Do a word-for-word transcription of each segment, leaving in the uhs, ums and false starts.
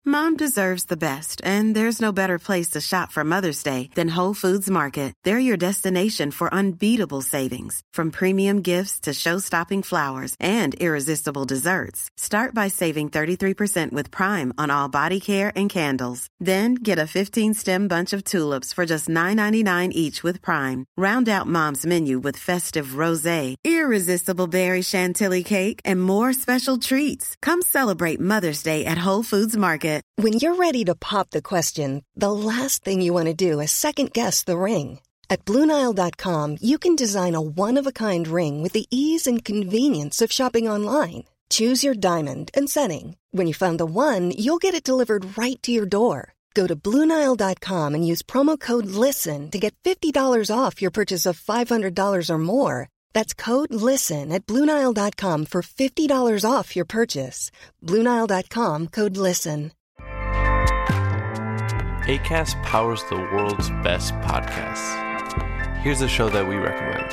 Mom deserves the best, and there's no better place to shop for Mother's Day than Whole Foods Market. They're your destination for unbeatable savings, from premium gifts to show-stopping flowers and irresistible desserts. Start by saving thirty-three percent with Prime on all body care and candles. Then get a fifteen-stem bunch of tulips for just nine ninety-nine each with Prime. Round out Mom's menu with festive rosé, irresistible berry chantilly cake, and more special treats. Come celebrate Mother's Day at Whole Foods Market. When you're ready to pop the question, the last thing you want to do is second-guess the ring. At Blue Nile dot com, you can design a one-of-a-kind ring with the ease and convenience of shopping online. Choose your diamond and setting. When you find the one, you'll get it delivered right to your door. Go to Blue Nile dot com and use promo code LISTEN to get fifty dollars off your purchase of five hundred dollars or more. That's code LISTEN at Blue Nile dot com for fifty dollars off your purchase. Blue Nile dot com, code LISTEN. Acast powers the world's best podcasts. Here's a show that we recommend.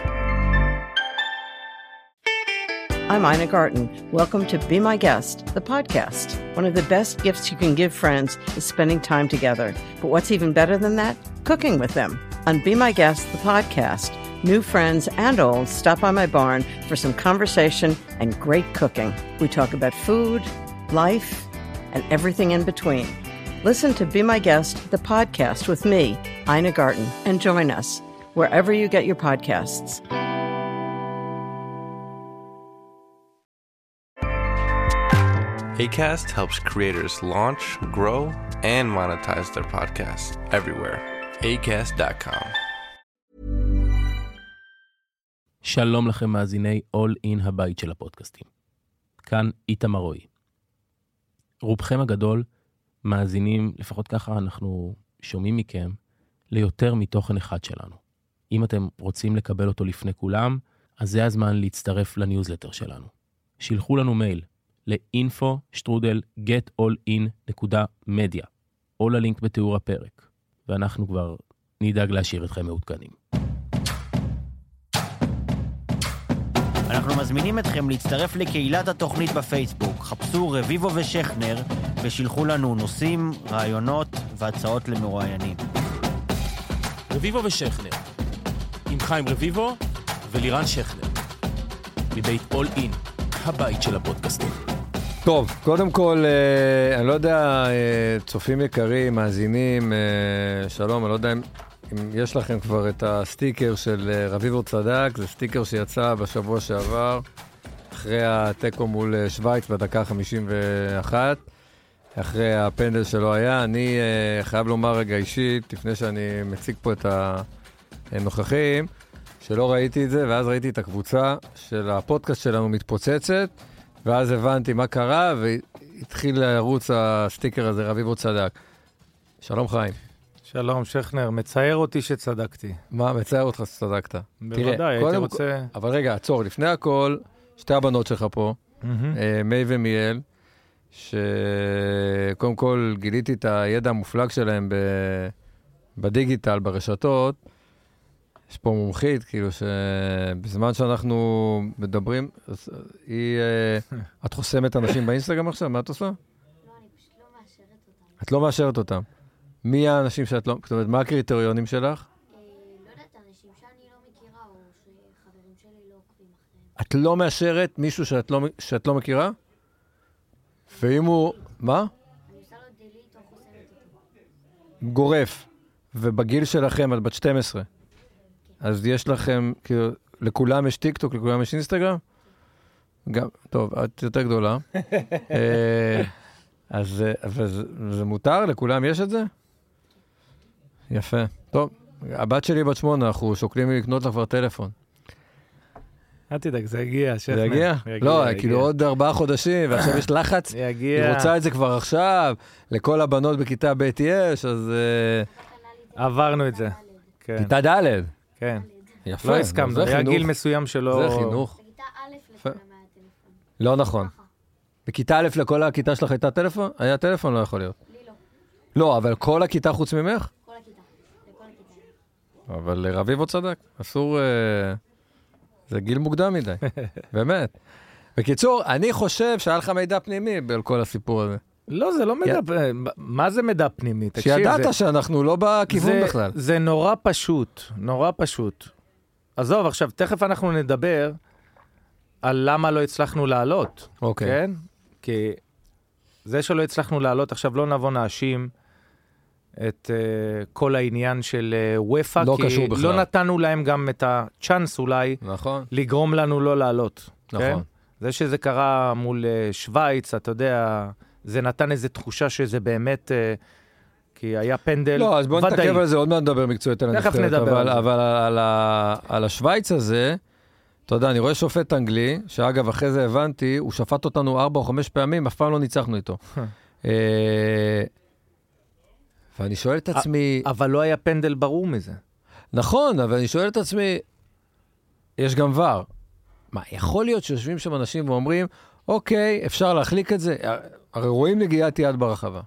I'm Ina Garten. Welcome to Be My Guest, the podcast. One of the best gifts you can give friends is spending time together. But what's even better than that? Cooking with them. On Be My Guest, the podcast, new friends and old stop by my barn for some conversation and great cooking. We talk about food, life, and everything in between. Listen to Be My Guest, the podcast with me, Ina Garten, and join us wherever you get your podcasts. Acast helps creators launch, grow, and monetize their podcasts everywhere. acast dot com. שלום לכם מאזיני All In הבית של הפודקאסטים. כאן איתמר רועי. רובכם הגדול מאזינים, לפחות ככה אנחנו שומעים מכם, ליותר מתוכן אחד שלנו. אם אתם רוצים לקבל אותו לפני כולם, אז זה הזמן להצטרף לניוזלטר שלנו. שילחו לנו מייל ל-info שטרודל get all in דוט מדיה או ללינק בתיאור הפרק, ואנחנו כבר נדאג להשאיר אתכם מעודכנים. אנחנו מזמינים אתכם להצטרף לקהילת התוכנית בפייסבוק. חפשו רביבו ושכנר ושילחו לנו נושאים, רעיונות והצעות למרואיינים. רביבו ושכנר, עם חיים רביבו ולירן שכנר, מבית All In, הבית של הפודקאסטים. טוב, קודם כל, אה, אני לא יודע, אה, צופים יקרים, מאזינים, אה, שלום, אני לא יודע אם, אם יש לכם כבר את הסטיקר של אה, רביבו צדק, זה סטיקר שיצא בשבוע שעבר, אחרי הטקו מול אה, שוויץ בדקה חמישים ואחת, אחרי הפנדל שלא היה. אני אה, חייב לומר רגע אישית, לפני שאני מציג פה את הנוכחים, שלא ראיתי את זה, ואז ראיתי את הקבוצה של הפודקאסט שלנו מתפוצצת, ואז הבנתי מה קרה, והתחיל לרוץ הסטיקר הזה, רביבו צדק. שלום חיים. שלום שכנר, מצער אותי שצדקתי. מה, מצער אותך שצדקת? בוודאי, הייתי רוצה... אבל רגע, עצור, לפני הכל, שתי הבנות שלך פה, מי ומיאל, שקודם כל גיליתי את הידע המופלג שלהם בדיגיטל, ברשתות, יש פה מומחית, כאילו שבזמן שאנחנו מדברים, היא, את חוסמת אנשים באינסטגרם עכשיו? מה את עושה? לא, אני פשוט לא מאשרת אותם. את לא מאשרת אותם. מי האנשים שאת לא, זאת אומרת, מה הקריטריונים שלך? לא יודעת, אנשים שאני לא מכירה, או שחברים שלי לא עוקבים אחריהם. את לא מאשרת מישהו שאת לא, שאת לא מכירה? ואם הוא, מה? אני עושה לו דליט או חוסמת אותו. גורף. ובגיל שלכם, את בת שתים עשרה. אז יש לכם, כאילו, לכולם יש טיקטוק, לכולם יש אינסטגרם? גם, טוב, את יותר גדולה. אז זה מותר? לכולם יש את זה? יפה. טוב, הבת שלי בת שמונה, אנחנו שוקלים לקנות לה כבר טלפון. אל תדאג, זה הגיע, שכנר. זה הגיע? לא, כאילו עוד ארבעה חודשים, ועכשיו יש לחץ. זה הגיע. היא רוצה את זה כבר עכשיו, לכל הבנות בכיתה ב' יש, אז... עברנו את זה. כיתה ד'. כן. יפה. לא הסכמנו, היה גיל מסוים שלא... זה חינוך. בכיתה א' לכולם היה טלפון. לא נכון. בכיתה א' לכל הכיתה שלך הייתה טלפון? היה טלפון? לא יכול להיות. לי לא. לא, אבל כל הכיתה חוץ ממך? כל הכיתה. לכל הכיתה. אבל רביבו צדק. אסור... זה גיל מוקדם מדי. באמת. בקיצור, אני חושב שהיה לך מידע פנימי על כל הסיפור הזה. לא, זה לא מדע, מה זה מדע פנימי? שידעת שאנחנו לא בכיוון בכלל. זה נורא פשוט, נורא פשוט. עזוב, עכשיו, תכף אנחנו נדבר על למה לא הצלחנו לעלות. אוקיי. כן? כי זה שלא הצלחנו לעלות, עכשיו לא נבוא נאשים את uh, כל העניין של וויפה, לא כי קשור בכלל. לא נתנו להם גם את הצ'אנס אולי, נכון. לגרום לנו לא לעלות. נכון. כן? זה שזה קרה מול uh, שוויץ, אתה יודע, זה נתן איזו תחושה שזה באמת, uh, כי היה פנדל ודאי. לא, אז בוא נתעכב על זה, עוד מעט נדבר מקצועית על הנבחרת. תכף נדבר אבל, על זה. אבל על, ה, על השוויץ הזה, אתה יודע, אני רואה שופט אנגלי, שאגב, אחרי זה הבנתי, הוא שפט אותנו ארבע או חמש פעמים, אף פעם לא ניצחנו איתו. ואני שואל את עצמי... אבל לא היה פנדל ברור מזה. נכון, אבל אני שואל את עצמי, יש גם ור. מה, יכול להיות שיושבים שם אנשים ואומרים, אוקיי, אפשר להחליק את זה? הרי רואים נגיעת יד ברחבה.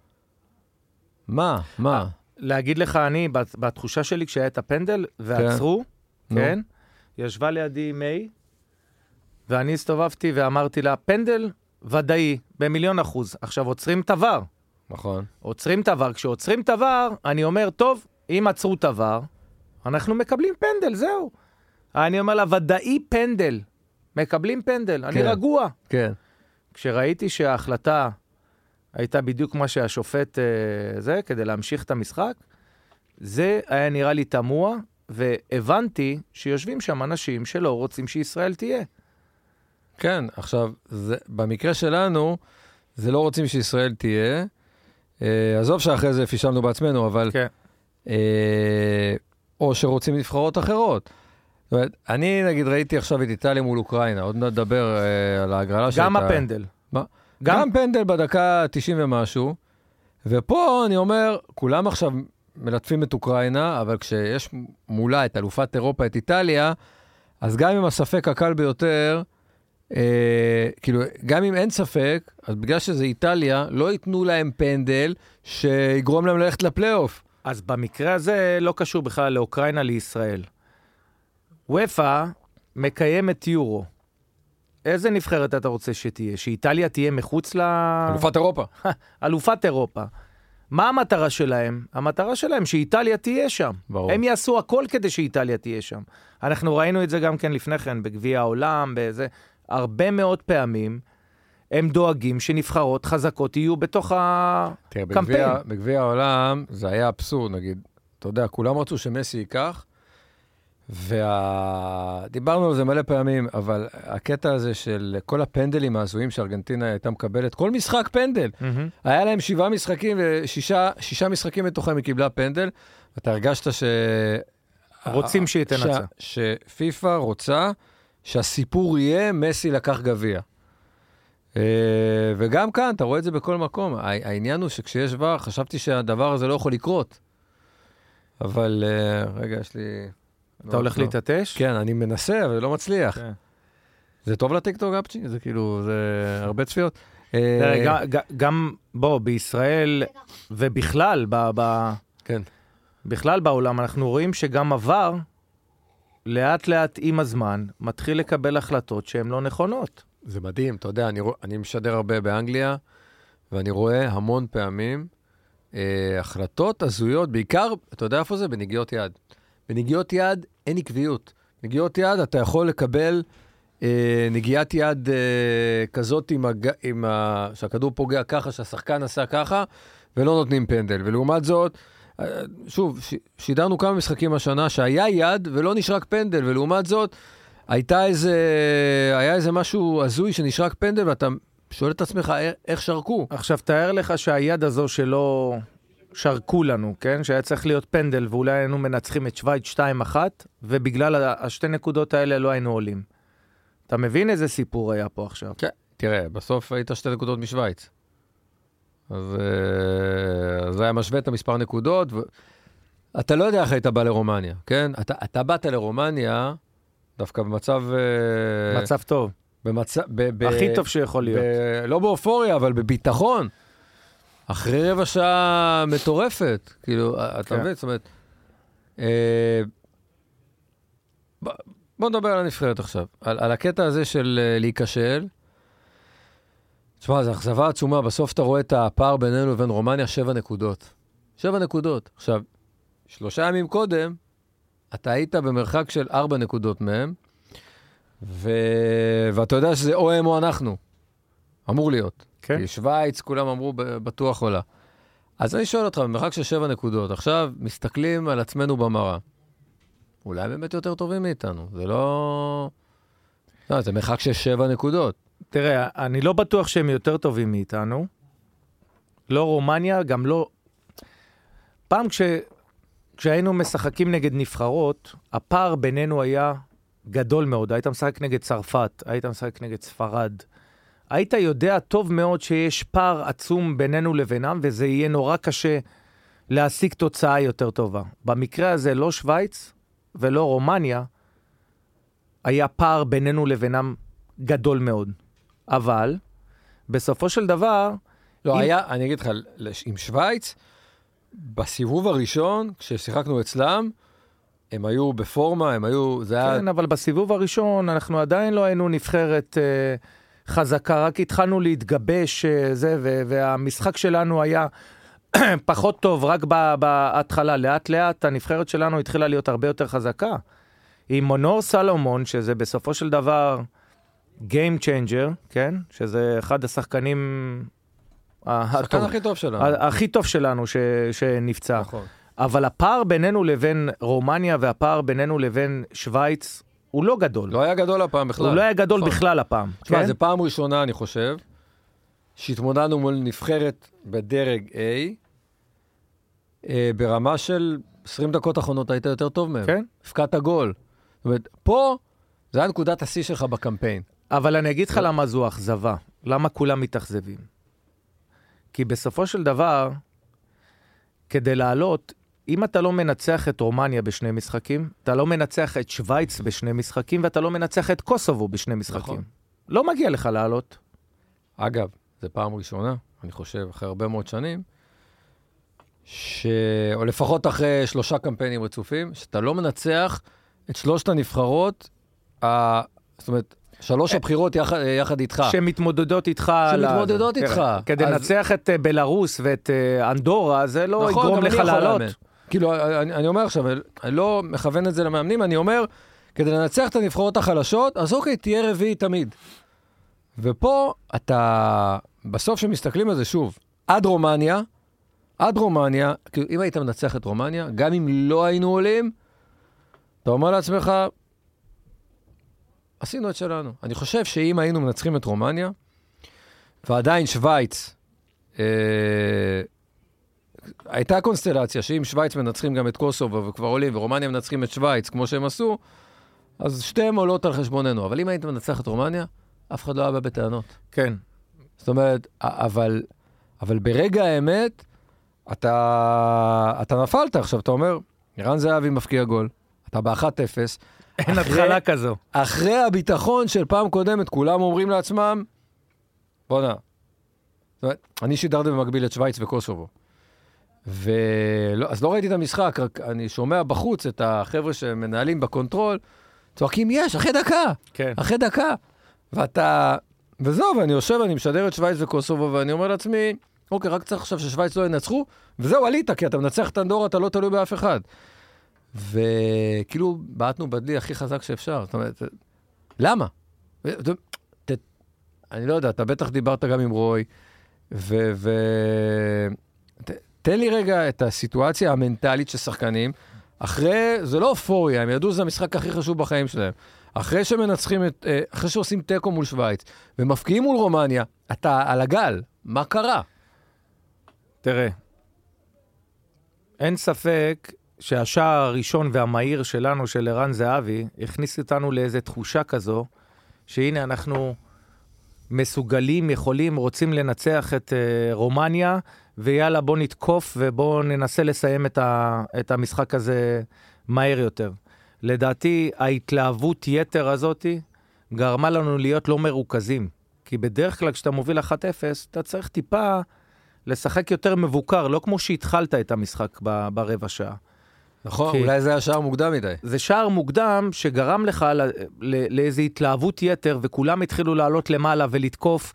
מה? מה? להגיד לך, אני, בתחושה שלי, כשהיה את הפנדל, ועצרו, כן? ישבה לידי מי, ואני הסתובבתי ואמרתי לה, פנדל ודאי, במיליון אחוז. עכשיו, עוצרים את הוואר. נכון. עוצרים את הוואר. כשעוצרים את הוואר, אני אומר, טוב, אם עצרו את הוואר, אנחנו מקבלים פנדל, זהו. אני אומר לה, ודאי פנדל. מקבלים פנדל, אני רגוע. כן. כשראיתי שההחלטה הייתה בדיוק מה שהשופט זה, כדי להמשיך את המשחק, זה היה נראה לי תמוה, והבנתי שיושבים שם אנשים שלא רוצים שישראל תהיה. כן, עכשיו, זה, במקרה שלנו, זה לא רוצים שישראל תהיה, אה, עזוב שאחרי זה פישלנו בעצמנו, אבל... כן. אה, או שרוצים נבחרות אחרות. זאת אומרת, אני נגיד ראיתי עכשיו את איטליה מול אוקראינה, עוד נדבר אה, על ההגרלה שהייתה... גם הפנדל. מה? גם... גם פנדל בדקה תשעים ומשהו, ופה אני אומר, כולם עכשיו מלטפים את אוקראינה, אבל כשיש מולה את אלופת אירופה, את איטליה, אז גם אם הספק הקל ביותר, אה, כאילו, גם אם אין ספק, אז בגלל שזה איטליה, לא ייתנו להם פנדל שיגרום להם ללכת לפלייאוף. אז במקרה הזה לא קשור בכלל לאוקראינה לישראל. וויפה מקיימת יורו. איזה נבחרת אתה רוצה שתהיה? שאיטליה תהיה מחוץ ל... אלופת אירופה. אלופת אירופה. מה המטרה שלהם? המטרה שלהם שאיטליה תהיה שם. ברור. הם יעשו הכל כדי שאיטליה תהיה שם. אנחנו ראינו את זה גם כן לפני כן, בגביע העולם, באיזה... הרבה מאוד פעמים הם דואגים שנבחרות חזקות יהיו בתוך הקמפיין. תראה, בגביע העולם זה היה אבסורד, נגיד. אתה יודע, כולם רצו שמסי ייקח, ודיברנו על זה מלא פעמים, אבל הקטע הזה של כל הפנדלים העזויים שארגנטינה הייתה מקבלת, כל משחק פנדל. היה להם שבעה משחקים, ושישה שישה משחקים מתוכם היא קיבלה פנדל, ואתה הרגשת ש... רוצים שהיא תנצח. שפיפה רוצה שהסיפור יהיה מסי לקח גביע. וגם כאן, אתה רואה את זה בכל מקום. העניין הוא שכשיש ור, חשבתי שהדבר הזה לא יכול לקרות. אבל רגע, יש לי... אתה הולך להתעטש? כן, אני מנסה, אבל לא מצליח. זה טוב לטיקטוק, אפצ'י? זה כאילו, זה הרבה צפיות. גם, בוא, בישראל, ובכלל, בכלל בעולם, אנחנו רואים שגם עבר, לאט לאט עם הזמן, מתחיל לקבל החלטות שהן לא נכונות. זה מדהים, אתה יודע, אני, אני משדר הרבה באנגליה, ואני רואה המון פעמים אה, החלטות הזויות, בעיקר, אתה יודע איפה זה? בנגיעות יד. בנגיעות יד אין עקביות. נגיעות יד, אתה יכול לקבל אה, נגיעת יד אה, כזאת עם, הג... עם ה... שהכדור פוגע ככה, שהשחקן עשה ככה, ולא נותנים פנדל. ולעומת זאת, אה, שוב, ש... שידרנו כמה משחקים השנה שהיה יד ולא נשרק פנדל, ולעומת זאת, הייתה איזה, היה איזה משהו הזוי שנשרק פנדל, ואתה שואל את עצמך איך שרקו. עכשיו, תאר לך שהיד הזו שלא שרקו לנו, כן? שהיה צריך להיות פנדל, ואולי היינו מנצחים את שוויץ שתיים אחת, ובגלל השתי נקודות האלה לא היינו עולים. אתה מבין איזה סיפור היה פה עכשיו? כן, תראה, בסוף היית שתי נקודות משוויץ. אז זה היה משווה את המספר נקודות, ו... אתה לא יודע איך היית בא לרומניה, כן? אתה, אתה באת לרומניה, דווקא במצב... מצב טוב. במצב... ב, ב, הכי טוב שיכול להיות. ב, לא באופוריה, אבל בביטחון. אחרי רבע שעה מטורפת. כאילו, כן. אתה מבין? זאת אומרת... אה, בוא נדבר על הנבחרת עכשיו. על, על הקטע הזה של להיכשל. תשמע, זו אכזבה עצומה, בסוף אתה רואה את הפער בינינו לבין רומניה, שבע נקודות. שבע נקודות. עכשיו, שלושה ימים קודם, אתה היית במרחק של ארבע נקודות מהם, ו... ואתה יודע שזה או הם או אנחנו. אמור להיות. כן. כי שוויץ, כולם אמרו בטוח עולה. אז אני שואל אותך, במרחק של שבע נקודות, עכשיו מסתכלים על עצמנו במראה. אולי באמת יותר טובים מאיתנו. זה לא... לא, זה מרחק של שבע נקודות. תראה, אני לא בטוח שהם יותר טובים מאיתנו. לא רומניה, גם לא... פעם כש... כשהיינו משחקים נגד נבחרות, הפער בינינו היה גדול מאוד. היית משחק נגד צרפת, היית משחק נגד ספרד. היית יודע טוב מאוד שיש פער עצום בינינו לבינם, וזה יהיה נורא קשה להשיג תוצאה יותר טובה. במקרה הזה לא שוויץ ולא רומניה, היה פער בינינו לבינם גדול מאוד. אבל, בסופו של דבר... לא, אם... היה, אני אגיד לך, עם שוויץ, בסיבוב הראשון, כששיחקנו אצלם, הם היו בפורמה, הם היו... זה כן, היה... אבל בסיבוב הראשון אנחנו עדיין לא היינו נבחרת אה, חזקה, רק התחלנו להתגבש, אה, זה, ו- והמשחק שלנו היה פחות טוב, רק ב- בהתחלה. לאט לאט הנבחרת שלנו התחילה להיות הרבה יותר חזקה. עם מונור סלומון, שזה בסופו של דבר Game Changer, כן? שזה אחד השחקנים... השחקן הכי טוב שלנו. הכי טוב שלנו ש... שנפצע. נכון. אבל הפער בינינו לבין רומניה והפער בינינו לבין שוויץ הוא לא גדול. לא היה גדול הפעם בכלל. הוא לא היה גדול נכון. בכלל הפעם. תשמע, כן? זה פעם ראשונה, אני חושב, שהתמודדנו מול נבחרת בדרג A, אה, ברמה של עשרים דקות האחרונות היית יותר טוב מהם. כן. הפקעת גול. זאת אומרת, פה זה היה נקודת השיא שלך בקמפיין. אבל אני אגיד לך למה זו אכזבה. למה כולם מתאכזבים. כי בסופו של דבר, כדי לעלות, אם אתה לא מנצח את רומניה בשני משחקים, אתה לא מנצח את שוויץ בשני משחקים, ואתה לא מנצח את קוסובו בשני משחקים. נכון. לא מגיע לך לעלות. אגב, זה פעם ראשונה, אני חושב, אחרי הרבה מאוד שנים, ש... או לפחות אחרי שלושה קמפיינים רצופים, שאתה לא מנצח את שלושת הנבחרות, ה... זאת אומרת, שלוש הבחירות יחד, יחד איתך. שמתמודדות איתך. שמתמודדות על... איתך. כדי אז... לנצח את בלרוס ואת אנדורה, זה לא נכון, יגרום לך לעלות. כאילו, אני, אני אומר עכשיו, אני לא מכוון את זה למאמנים, אני אומר, כדי לנצח את הנבחרות החלשות, אז אוקיי, תהיה רביעי תמיד. ופה אתה, בסוף שמסתכלים על זה שוב, עד רומניה, עד רומניה, כאילו, אם היית מנצח את רומניה, גם אם לא היינו עולים, אתה אומר לעצמך, עשינו את שלנו. אני חושב שאם היינו מנצחים את רומניה, ועדיין שוויץ, אה, הייתה קונסטלציה שאם שוויץ מנצחים גם את קוסובו וכבר עולים, ורומניה מנצחים את שוויץ כמו שהם עשו, אז שתיהם עולות על חשבוננו. אבל אם היית מנצח את רומניה, אף אחד לא היה בטענות. כן. זאת אומרת, אבל, אבל ברגע האמת, אתה, אתה נפלת. עכשיו, אתה אומר, ערן זהבי מפקיע גול, אתה ב-אחת אפס, אין התחלה כזו. אחרי הביטחון של פעם קודמת, כולם אומרים לעצמם, בוא נע. זאת אומרת, אני שידרתי במקביל את שוויץ וקוסובו. ולא, אז לא ראיתי את המשחק, רק אני שומע בחוץ את החבר'ה שמנהלים בקונטרול, צועקים, יש, אחרי דקה. כן. אחרי דקה. ואתה, וזהו, ואני יושב, אני משדר את שוויץ וקוסובו, ואני אומר לעצמי, אוקיי, רק צריך עכשיו ששוויץ לא ינצחו, וזהו, עלית, כי אתה מנצח את אנדורה, אתה לא תלוי באף אחד. וכאילו, בעטנו בדלי הכי חזק שאפשר. זאת אומרת, למה? ת, אני לא יודע, אתה בטח דיברת גם עם רוי, ו... ו... ת, תן לי רגע את הסיטואציה המנטלית של שחקנים, אחרי, זה לא אופוריה, הם ידעו שזה המשחק הכי חשוב בחיים שלהם. אחרי שמנצחים, את, אחרי שעושים טקו מול שוויץ, ומפקיעים מול רומניה, אתה על הגל, מה קרה? תראה, אין ספק שהשער הראשון והמהיר שלנו, של ערן זהבי, הכניס אותנו לאיזו תחושה כזו, שהנה אנחנו מסוגלים, יכולים, רוצים לנצח את uh, רומניה, ויאללה בוא נתקוף ובוא ננסה לסיים את, ה, את המשחק הזה מהר יותר. לדעתי, ההתלהבות יתר הזאת גרמה לנו להיות לא מרוכזים. כי בדרך כלל כשאתה מוביל אחת אפס, אתה צריך טיפה לשחק יותר מבוקר, לא כמו שהתחלת את המשחק ב, ברבע שעה. נכון, אולי זה היה שער מוקדם מדי. זה שער מוקדם שגרם לך לאיזו התלהבות יתר, וכולם התחילו לעלות למעלה ולתקוף,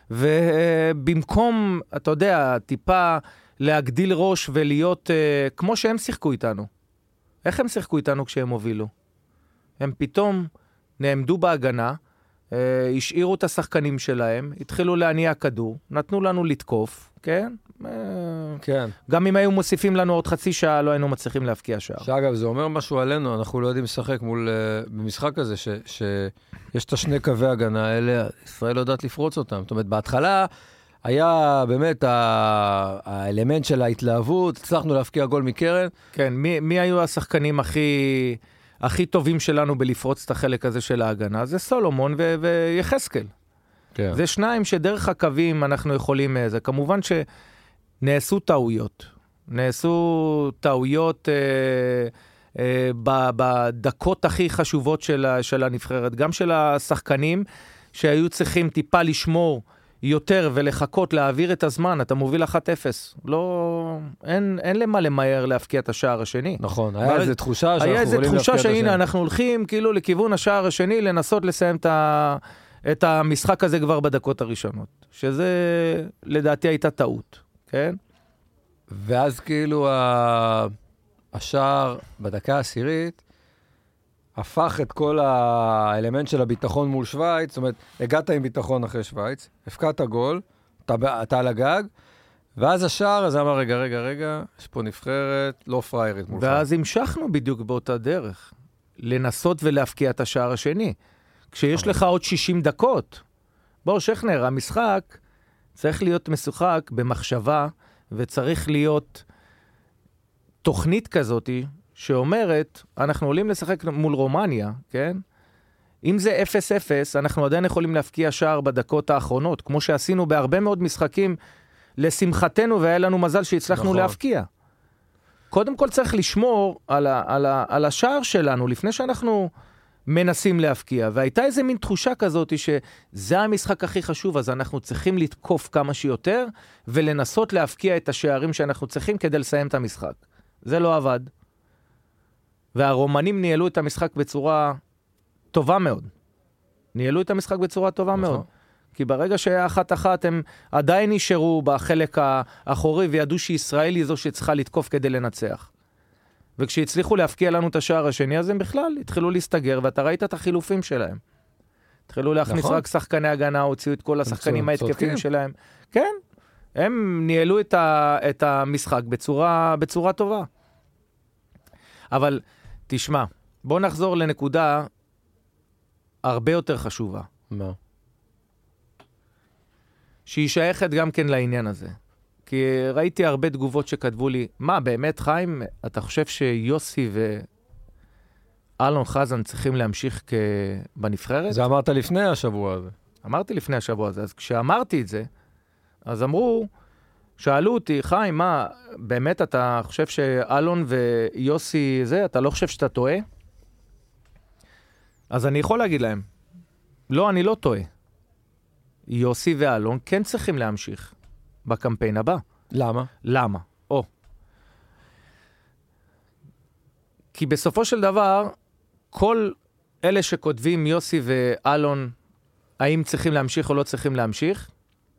ובמקום, אתה יודע, טיפה להגדיל ראש ולהיות uh, כמו שהם שיחקו איתנו. איך הם שיחקו איתנו כשהם הובילו? הם פתאום נעמדו בהגנה, uh, השאירו את השחקנים שלהם, התחילו להניע כדור, נתנו לנו לתקוף, כן? Uh, כן. גם אם היו מוסיפים לנו עוד חצי שעה, לא היינו מצליחים להפקיע שער. שאגב, זה אומר משהו עלינו, אנחנו לא יודעים לשחק מול, uh, במשחק הזה, ש, שיש את השני קווי הגנה האלה, ישראל לא יודעת לפרוץ אותם. זאת אומרת, בהתחלה היה באמת ה- האלמנט של ההתלהבות, הצלחנו להפקיע גול מקרן. כן, מי, מי היו השחקנים הכי, הכי טובים שלנו בלפרוץ את החלק הזה של ההגנה? זה סולומון ו- ויחזקאל. כן. זה שניים שדרך הקווים אנחנו יכולים... זה כמובן שנעשו טעויות. נעשו טעויות אה, אה, ב- בדקות הכי חשובות של, של הנבחרת. גם של השחקנים שהיו צריכים טיפה לשמור יותר ולחכות להעביר את הזמן, אתה מוביל אחת אפס. לא, אין, אין למה למהר להפקיע את השער השני. נכון, היה איזו תחושה שאנחנו היה איזו יכולים להפקיע את תחושה השני. שהנה, אנחנו הולכים כאילו לכיוון השער השני, לנסות לסיים את, ה, את המשחק הזה כבר בדקות הראשונות. שזה, לדעתי, הייתה טעות, כן? ואז כאילו ה... השער בדקה העשירית, הפך את כל האלמנט של הביטחון מול שוויץ, זאת אומרת, הגעת עם ביטחון אחרי שוויץ, הפקעת גול, אתה, אתה על הגג, ואז השער, אז אמר, רגע, רגע, רגע, יש פה נבחרת, לא פריירית מולך. ואז המשכנו בדיוק באותה דרך, לנסות ולהפקיע את השער השני. כשיש לך עוד שישים דקות, בוא, שכנר, המשחק צריך להיות משוחק במחשבה, וצריך להיות תוכנית כזאת, שאומרת, אנחנו עולים לשחק מול רומניה, כן? אם זה אפס אפס, אנחנו עדיין יכולים להפקיע שער בדקות האחרונות, כמו שעשינו בהרבה מאוד משחקים, לשמחתנו, והיה לנו מזל שהצלחנו נכון. להפקיע. קודם כל צריך לשמור על, ה, על, ה, על השער שלנו, לפני שאנחנו מנסים להפקיע. והייתה איזה מין תחושה כזאת, שזה המשחק הכי חשוב, אז אנחנו צריכים לתקוף כמה שיותר, ולנסות להפקיע את השערים שאנחנו צריכים, כדי לסיים את המשחק. זה לא עבד. והרומנים ניהלו את המשחק בצורה טובה מאוד. ניהלו את המשחק בצורה טובה מאוד. כי ברגע שהיה אחת-אחת, הם עדיין נשארו בחלק האחורי, וידעו שישראל היא זו שצריכה לתקוף כדי לנצח. וכשהצליחו להפקיע לנו את השער השני, אז הם בכלל התחילו להסתגר, ואתה ראית את החילופים שלהם. התחילו להכניס נכון. רק שחקני הגנה, הוציאו את כל השחקנים ההתקפים שלהם. כן, הם ניהלו את, ה, את המשחק בצורה, בצורה טובה. אבל תשמע, בוא נחזור לנקודה הרבה יותר חשובה. מה? שהיא שייכת גם כן לעניין הזה. כי ראיתי הרבה תגובות שכתבו לי, מה, באמת, חיים, אתה חושב שיוסי ואלון חזן צריכים להמשיך כ... בנבחרת? זה אמרת לפני השבוע הזה. אמרתי לפני השבוע הזה. אז כשאמרתי את זה, אז אמרו, שאלו אותי, חיים, מה, באמת אתה חושב שאלון ויוסי זה, אתה לא חושב שאתה טועה? אז אני יכול להגיד להם, לא, אני לא טועה. יוסי ואלון כן צריכים להמשיך בקמפיין הבא. למה? למה? או. כי בסופו של דבר, כל אלה שכותבים יוסי ואלון, האם צריכים להמשיך או לא צריכים להמשיך,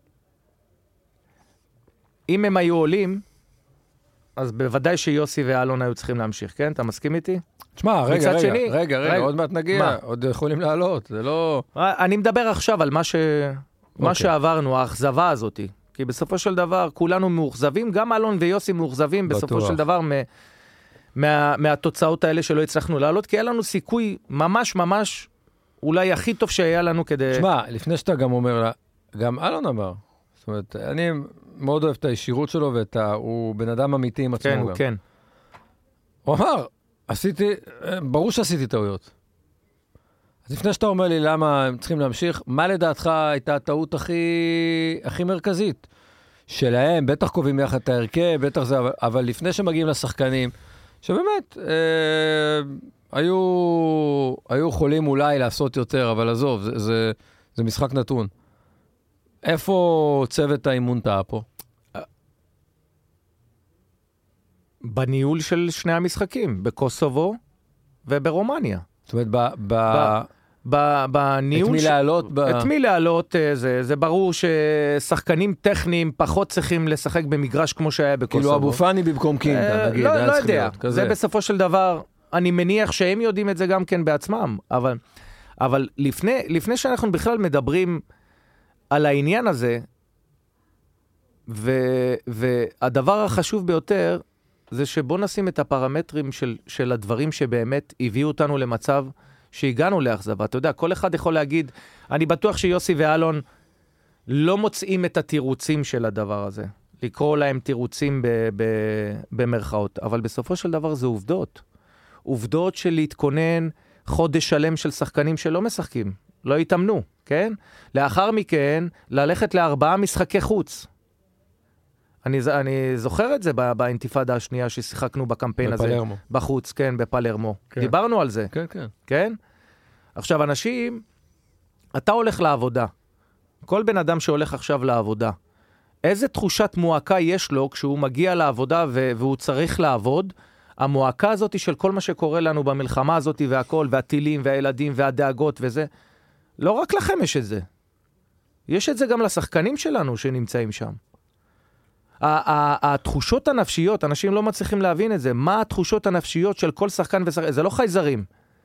אם הם היו עולים, אז בוודאי שיוסי ואלון היו צריכים להמשיך, כן? אתה מסכים איתי? תשמע, רגע, רגע, שני, רגע, רגע, עוד מעט נגיע, מה? עוד יכולים לעלות, זה לא... אני מדבר עכשיו על מה, ש... okay. מה שעברנו, האכזבה הזאת. כי בסופו של דבר, כולנו מאוכזבים, גם אלון ויוסי מאוכזבים בסופו בטוח. של דבר מ... מה... מהתוצאות האלה שלא הצלחנו לעלות, כי היה לנו סיכוי ממש ממש, אולי הכי טוב שהיה לנו כדי... תשמע, לפני שאתה גם אומר לה, גם אלון אמר, זאת אומרת, אני מאוד אוהב את הישירות שלו, והוא בן אדם אמיתי עם עצמו כן, גם. כן, כן. הוא אמר, עשיתי, ברור שעשיתי טעויות. אז לפני שאתה אומר לי למה הם צריכים להמשיך, מה לדעתך הייתה הטעות הכי, הכי מרכזית? שלהם, בטח קובעים יחד את ההרכב, בטח זה, אבל, אבל לפני שמגיעים לשחקנים, שבאמת, אה, היו, היו יכולים אולי לעשות יותר, אבל עזוב, זה, זה, זה משחק נתון. איפה צוות האימון טעה פה? בניהול של שני המשחקים, בקוסובו וברומניה. זאת אומרת, ב... ב... ב... בניהול... את מי להעלות? ב... את מי להעלות, זה, זה ברור ששחקנים טכניים פחות צריכים לשחק במגרש כמו שהיה בקוסובו. כאילו אבו פאני במקום קינדה, נגיד. לא, לא יודע, זה בסופו של דבר, אני מניח שהם יודעים את זה גם כן בעצמם, אבל, אבל לפני, לפני שאנחנו בכלל מדברים על העניין הזה, ו, והדבר החשוב ביותר, זה שבוא נשים את הפרמטרים של, של הדברים שבאמת הביאו אותנו למצב שהגענו לאכזבה. אתה יודע, כל אחד יכול להגיד, אני בטוח שיוסי ואלון לא מוצאים את התירוצים של הדבר הזה. לקרוא להם תירוצים ב, ב, במרכאות. אבל בסופו של דבר זה עובדות. עובדות של להתכונן חודש שלם של שחקנים שלא משחקים. לא יתאמנו, כן? לאחר מכן, ללכת לארבעה משחקי חוץ. אני, אני זוכר את זה באינתיפאדה השנייה ששיחקנו בקמפיין בפלרמו. הזה. בחוץ, כן, בפלרמו. כן. דיברנו על זה. כן, כן. כן? עכשיו, אנשים, אתה הולך לעבודה. כל בן אדם שהולך עכשיו לעבודה, איזה תחושת מועקה יש לו כשהוא מגיע לעבודה והוא צריך לעבוד? המועקה הזאת של כל מה שקורה לנו במלחמה הזאת והכל, והטילים והילדים והדאגות וזה, לא רק לכם יש את זה. יש את זה גם לשחקנים שלנו שנמצאים שם. התחושות הנפשיות, אנשים לא מצליחים להבין את זה. מה התחושות הנפשיות של כל שחקן ושחקן? זה לא חייזרים.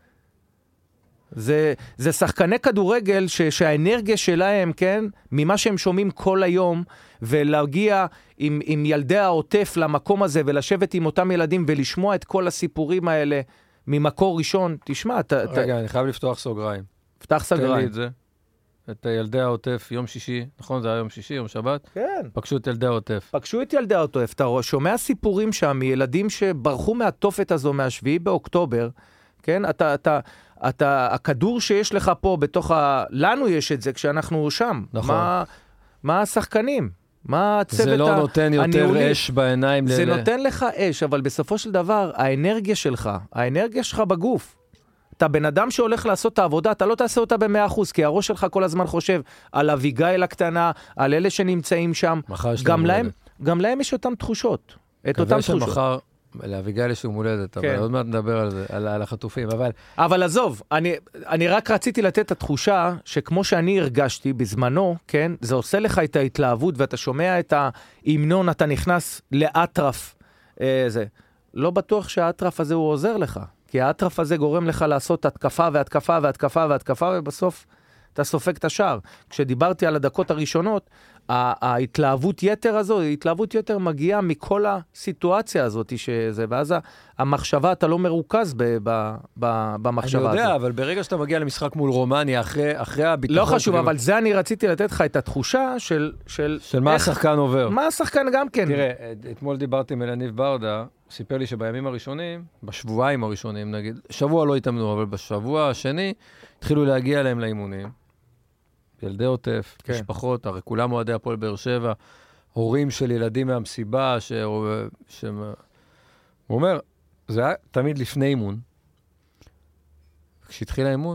זה, זה שחקני כדורגל ש, שהאנרגיה שלהם, כן, ממה שהם שומעים כל היום, ולהגיע עם, עם ילדי העוטף למקום הזה, ולשבת עם אותם ילדים, ולשמוע את כל הסיפורים האלה ממקור ראשון. תשמע, אתה... רגע, אני חייב לפתוח סוגריים. פתח סוגריים. תן לי את זה. את ילדי העוטף, יום שישי, נכון? זה היה יום שישי, יום שבת? כן. פגשו את ילדי העוטף. פגשו את ילדי העוטף. אתה שומע סיפורים שם, מילדים שברחו מהתופת הזו, מהשביעי באוקטובר, כן? אתה, אתה, אתה, הכדור שיש לך פה בתוך ה... לנו יש את זה כשאנחנו שם. נכון. מה, מה השחקנים? מה הצוות זה לא נותן יותר הניהולי? אש בעיניים. זה ל... נותן לך אש, אבל בסופו של דבר, האנרגיה שלך, האנרגיה שלך בגוף, אתה בן אדם שהולך לעשות את העבודה, אתה לא תעשה אותה ב-מאה אחוז, כי הראש שלך כל הזמן חושב על אביגיל הקטנה, על אלה שנמצאים שם. גם להם, גם להם יש אותם תחושות. את אותם תחושות. כזה שמחר, לאביגיל יש יום הולדת, אבל עוד מעט נדבר על זה, על, על החטופים, אבל... אבל עזוב, אני, אני רק רציתי לתת את התחושה, שכמו שאני הרגשתי בזמנו, כן, זה עושה לך את ההתלהבות, ואתה שומע את ההמנון, אתה נכנס לאטרף, אה, זה. לא בטוח שהאטרף הזה הוא עוזר לך. כי האטרף הזה גורם לך לעשות התקפה והתקפה והתקפה והתקפה, ובסוף אתה סופג את השער. כשדיברתי על הדקות הראשונות, ההתלהבות יתר הזו, ההתלהבות יתר מגיעה מכל הסיטואציה הזאת, שזה, ואז המחשבה, אתה לא מרוכז ב, ב, ב, במחשבה הזאת. אני יודע, הזאת. אבל ברגע שאתה מגיע למשחק מול רומניה, אחרי, אחרי הביטחון... לא חשוב, אבל זה אני רציתי לתת לך את התחושה של... של, של מה איך, השחקן עובר. מה השחקן גם כן. תראה, אתמול דיברתי עם אלניב ברדה, סיפר לי שבימים הראשונים, בשבועיים הראשונים נגיד, שבוע לא התאמנו, אבל בשבוע השני התחילו להגיע להם לאימונים. ילדי עוטף, כן. משפחות, הרי כולם אוהדי הפועל באר שבע, הורים של ילדים מהמסיבה, ש... ש... הוא אומר, זה היה תמיד לפני אימון. כשהתחיל האימון,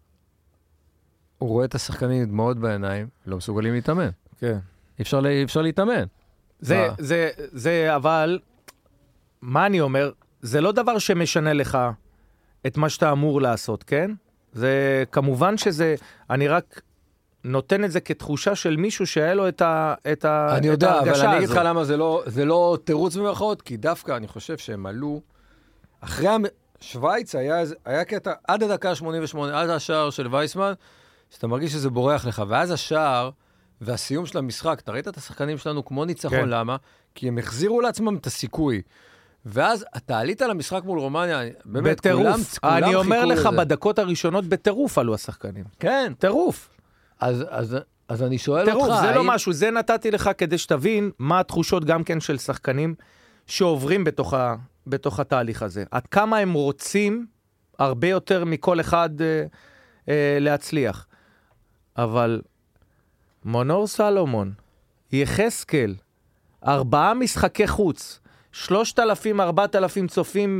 הוא רואה את השחקנים עם דמעות בעיניים, לא מסוגלים להתאמן. כן. אי אפשר, לה... אפשר להתאמן. זה, זה, זה, אבל... מה אני אומר? זה לא דבר שמשנה לך את מה שאתה אמור לעשות, כן? זה כמובן שזה, אני רק נותן את זה כתחושה של מישהו שהיה לו את, ה, את, ה, אני את יודע, ההרגשה הזו. אבל אני אגיד לך למה זה לא, זה לא תירוץ במרכאות, כי דווקא אני חושב שהם עלו, אחרי שוויץ היה, היה קטע, עד הדקה שמונים ושמונה, עד השער של וייסמן, שאתה מרגיש שזה בורח לך, ואז השער והסיום של המשחק, אתה ראית את השחקנים שלנו כמו ניצחון, כן. למה? כי הם החזירו לעצמם את הסיכוי. ואז אתה עלית למשחק מול רומניה, באמת, בטירוף. כולם, כולם אני אומר לך, לזה. בדקות הראשונות בטירוף עלו השחקנים. כן. טירוף. אז, אז, אז אני שואל טירוף, אותך... זה האם... לא משהו, זה נתתי לך כדי שתבין מה התחושות גם כן של שחקנים שעוברים בתוך, ה, בתוך התהליך הזה. עד כמה הם רוצים הרבה יותר מכל אחד אה, אה, להצליח. אבל מונור סלומון, יחזקאל, ארבעה משחקי חוץ, שלושת אלפים, ארבעת אלפים צופים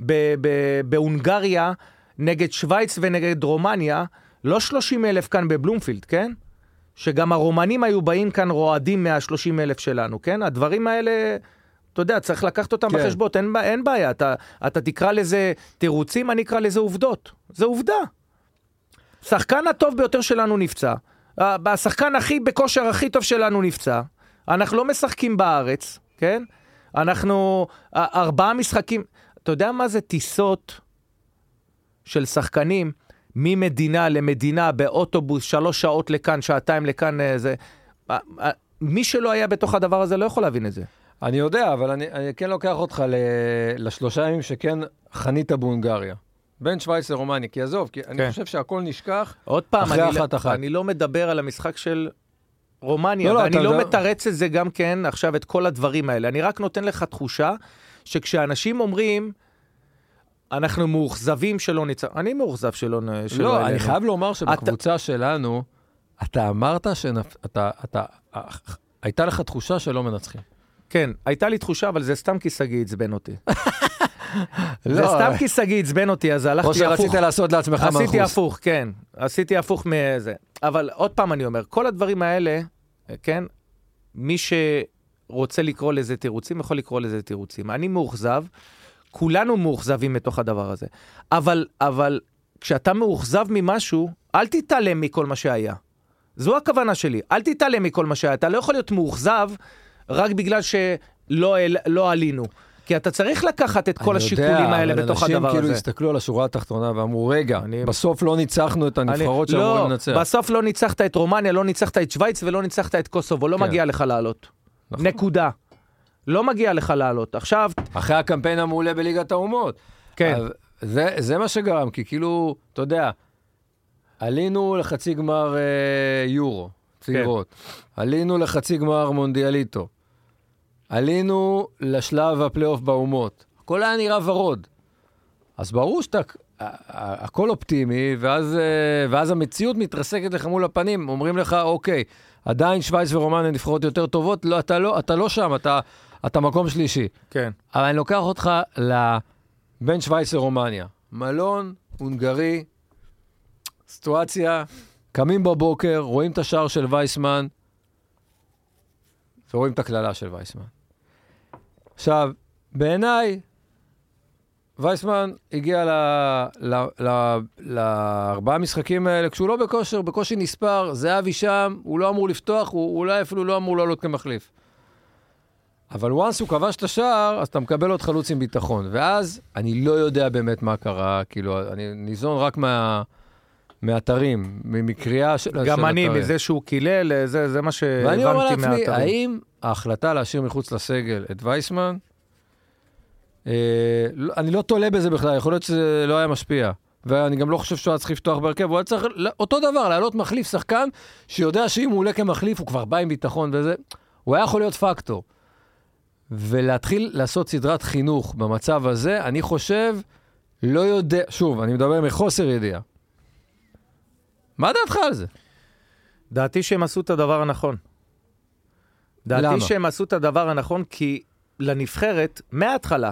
בהונגריה, נגד שוויץ ונגד רומניה, לא שלושים אלף כאן בבלומפילד, כן? שגם הרומנים היו באים כאן רועדים מה-שלושים אלף שלנו, כן? הדברים האלה, אתה יודע, צריך לקחת אותם כן. בחשבות, אין, אין בעיה. אתה, אתה תקרא לזה תירוצים, אני אקרא לזה עובדות. זה עובדה. שחקן הטוב ביותר שלנו נפצע, השחקן הכי בכושר הכי טוב שלנו נפצע, אנחנו לא משחקים בארץ, כן? אנחנו, ארבעה משחקים, אתה יודע מה זה טיסות של שחקנים, ממדינה למדינה, באוטובוס, שלוש שעות לכאן, שעתיים לכאן, זה... מי שלא היה בתוך הדבר הזה לא יכול להבין את זה. אני יודע, אבל אני, אני כן לוקח אותך ל, לשלושה ימים שכן חנית בהונגריה. בין שווייץ לרומניה, כי עזוב, כי כן. אני חושב שהכל נשכח עוד פעם, אחרי אני, אחת אחת. אני לא מדבר על המשחק של רומניה, לא, ואני לא, לא לא מתרץ את זה גם כן, עכשיו את כל הדברים האלה. אני רק נותן לך תחושה, שכשאנשים אומרים, אנחנו מאוכזבים שלא ניצח, אני מאוכזב שלא נצח. לא, אני חייב לומר שבקבוצה שלנו, אתה אמרת שאתה, אתה, הייתה לך תחושה שלא מנצחים. כן, הייתה לי תחושה, אבל זה סתם כי סגי עצבן אותי. זה סתם כי סגי עצבן אותי, אז הלכתי הפוך. או שרצית לעשות לעצמך מלכוס. עשיתי הפוך, כן. עשיתי הפוך מזה. אבל עוד פעם אני אומר, כל הדברים האלה, כן, מי שרוצה לקרוא לזה תירוצים, יכול לקרוא לזה תירוצים. אני מאוכזב, כולנו מאוכזבים מתוך הדבר הזה. אבל, אבל כשאתה מאוכזב ממשהו, אל תתעלם מכל מה שהיה. זו הכוונה שלי. אל תתעלם מכל מה שהיה. אתה לא יכול להיות מאוכזב רק בגלל שלא לא עלינו. כי אתה צריך לקחת את כל השיקולים האלה בתוך הדבר הזה. אנשים כאילו הסתכלו על השורה התחתונה ואמרו, רגע, בסוף לא ניצחנו את הנבחרות שאמורים לנצח. לא, בסוף לא ניצחת את רומניה, לא ניצחת את שוויץ ולא ניצחת את קוסובו. לא מגיע לך לעלות. נקודה. לא מגיע לך לעלות. עכשיו... אחרי הקמפיין המעולה בליגת האומות. כן. זה מה שגרם, כי כאילו, אתה יודע, עלינו לחצי גמר יורו, צעירות. עלינו לחצי גמר מונדיאליטו. עלינו לשלב הפלייאוף באומות. הכל היה נראה ורוד. אז ברור שאתה, הכל אופטימי, ואז, ואז המציאות מתרסקת לך מול הפנים. אומרים לך, אוקיי, עדיין שווייץ ורומניה נבחרות יותר טובות, לא, אתה לא, אתה לא שם, אתה, אתה מקום שלישי. כן. אבל אני לוקח אותך בין שווייץ לרומניה. מלון, הונגרי, סיטואציה, קמים בבוקר, רואים את השער של וייסמן, ורואים את הכללה של וייסמן. עכשיו, בעיניי, וייסמן הגיע ל, ל, ל, לארבעה משחקים האלה, כשהוא לא בכושר, בקושי נספר, זהבי שם, הוא לא אמור לפתוח, הוא אולי אפילו לא אמור לעלות כמחליף. אבל once הוא כבש את השער, אז אתה מקבל עוד חלוץ עם ביטחון. ואז אני לא יודע באמת מה קרה, כאילו, אני ניזון רק מה... מאתרים, ממקריאה של אתרים. גם אני, מזה שהוא קילל, זה, זה מה שהבנתי ואני אומר לעצמי, מאתרים. האם ההחלטה להשאיר מחוץ לסגל את וייסמן, אה, אני לא תולה בזה בכלל, יכול להיות שזה לא היה משפיע. ואני גם לא חושב שהוא היה צריך לפתוח בהרכב, הוא היה צריך אותו דבר, לעלות מחליף שחקן, שיודע שאם הוא עולה כמחליף, הוא כבר בא עם ביטחון וזה, הוא היה יכול להיות פקטור. ולהתחיל לעשות סדרת חינוך במצב הזה, אני חושב, לא יודע, שוב, אני מדבר מחוסר ידיעה. מה דעתך על זה? דעתי שהם עשו את הדבר הנכון. דעתי למה? שהם עשו את הדבר הנכון, כי לנבחרת, מההתחלה,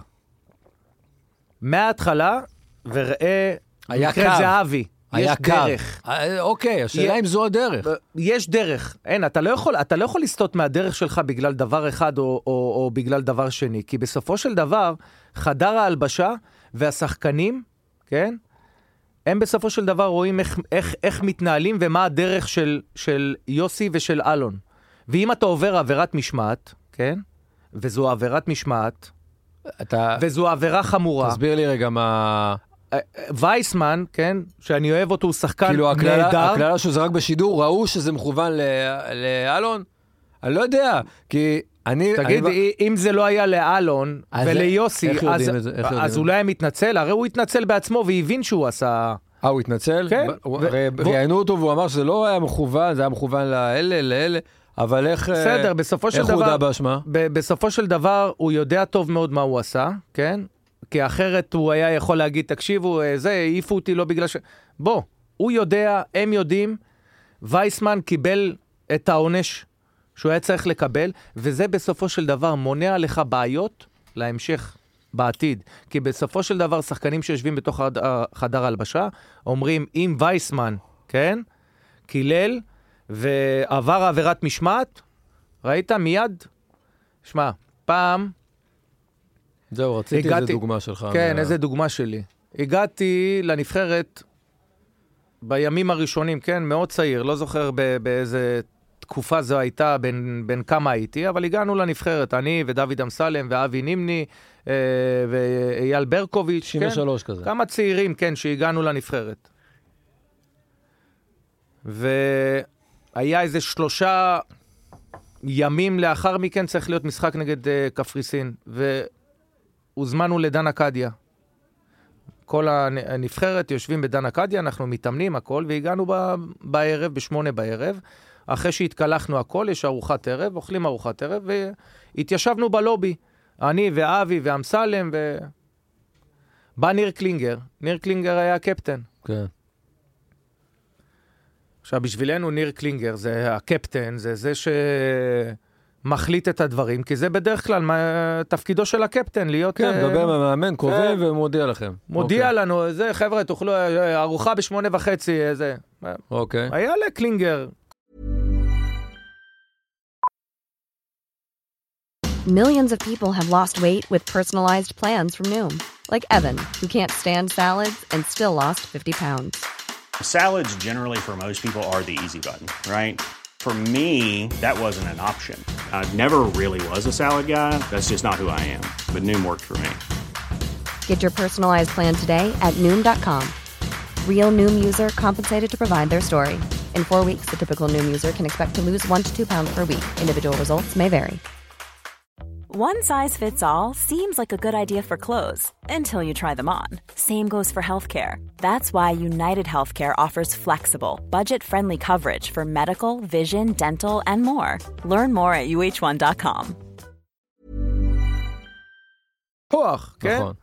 מההתחלה, וראה, מקרה זהבי, יש דרך. אוקיי, השאלה אם זו הדרך. יש דרך. אין, אתה לא יכול, אתה לא יכול לסטות מהדרך שלך בגלל דבר אחד או, או, או בגלל דבר שני, כי בסופו של דבר, חדר ההלבשה והשחקנים, כן? הם בסופו של דבר רואים איך, איך, איך מתנהלים ומה הדרך של, של יוסי ושל אלון. ואם אתה עובר עבירת משמעת, כן? וזו עבירת משמעת, אתה... וזו עבירה חמורה. תסביר לי רגע מה... וייסמן, כן? שאני אוהב אותו, הוא שחקן כאילו הכללה, נהדר. הכללה שזה רק בשידור, ראו שזה מכוון לאלון? אני לא יודע, כי אני... תגיד, אני... אם זה לא היה לאלון וליוסי, אז, אז, אז אולי הם מתנצל, הרי הוא התנצל בעצמו והבין שהוא עשה... אה, הוא התנצל? כן. הרי ראיינו אותו והוא אמר שזה לא היה מכוון, זה היה מכוון לאלה, לאלה, אבל איך... בסדר, בסופו של דבר... איך הוא יודע באשמה? בסופו של דבר הוא יודע טוב מאוד מה הוא עשה, כן? כי אחרת הוא היה יכול להגיד, תקשיבו, זה, העיפו אותי לא בגלל ש... בוא, הוא יודע, הם יודעים, וייסמן קיבל את העונש שהוא היה צריך לקבל, וזה בסופו של דבר מונע לך בעיות להמשך בעתיד. כי בסופו של דבר שחקנים שיושבים בתוך חדר הלבשה, אומרים, אם וייסמן, כן, קילל ועבר עבירת משמעת, ראית מיד? שמע, פעם... זהו, רציתי איזה דוגמה שלך. כן, איזה דוגמה שלי. הגעתי לנבחרת בימים הראשונים, כן, מאוד צעיר, לא זוכר באיזה תקופה זו הייתה, בין, בין כמה הייתי, אבל הגענו לנבחרת, אני ודוד אמסלם ואבי נימני, אה, ואייל ברקוביץ', שישים ושלוש כן? כזה. כמה צעירים, כן, שהגענו לנבחרת. והיה איזה שלושה ימים לאחר מכן, צריך להיות משחק נגד אה, קפריסין, והוזמנו לדן אקדיה. כל הנבחרת יושבים בדן אקדיה, אנחנו מתאמנים הכל, והגענו ב- בערב, בשמונה בערב, אחרי שהתקלחנו הכל, יש ארוחת ערב, אוכלים ארוחת ערב, והתיישבנו בלובי, אני ואבי ואמסלם, ו... בא ניר קלינגר, ניר קלינגר היה הקפטן. כן. עכשיו, בשבילנו ניר קלינגר, זה הקפטן, זה זה שמחליט את הדברים, כי זה בדרך כלל מה, תפקידו של הקפטן, להיות... כן, uh... מדבר מהמאמן, קובעים כן. ומודיע לכם. מודיע אוקיי. לנו, זה חבר'ה, תאכלו ארוחה בשמונה וחצי, זה. אוקיי. היה לקלינגר. Millions of people have lost weight with personalized plans from Noom. Like Evan, who can't stand salads and still lost fifty pounds. Salads generally for most people are the easy button, right? For me, that wasn't an option. I never really was a salad guy. That's just not who I am. But Noom worked for me. Get your personalized plan today at Noom dot com. Real Noom user compensated to provide their story. In four weeks, the typical Noom user can expect to lose one to two pounds per week. Individual results may vary. One size fits all seems like a good idea for clothes until you try them on. Same goes for healthcare. That's why United Healthcare offers flexible, budget-friendly coverage for medical, vision, dental, and more. Learn more at U H one dot com. כוח, כן? נכון.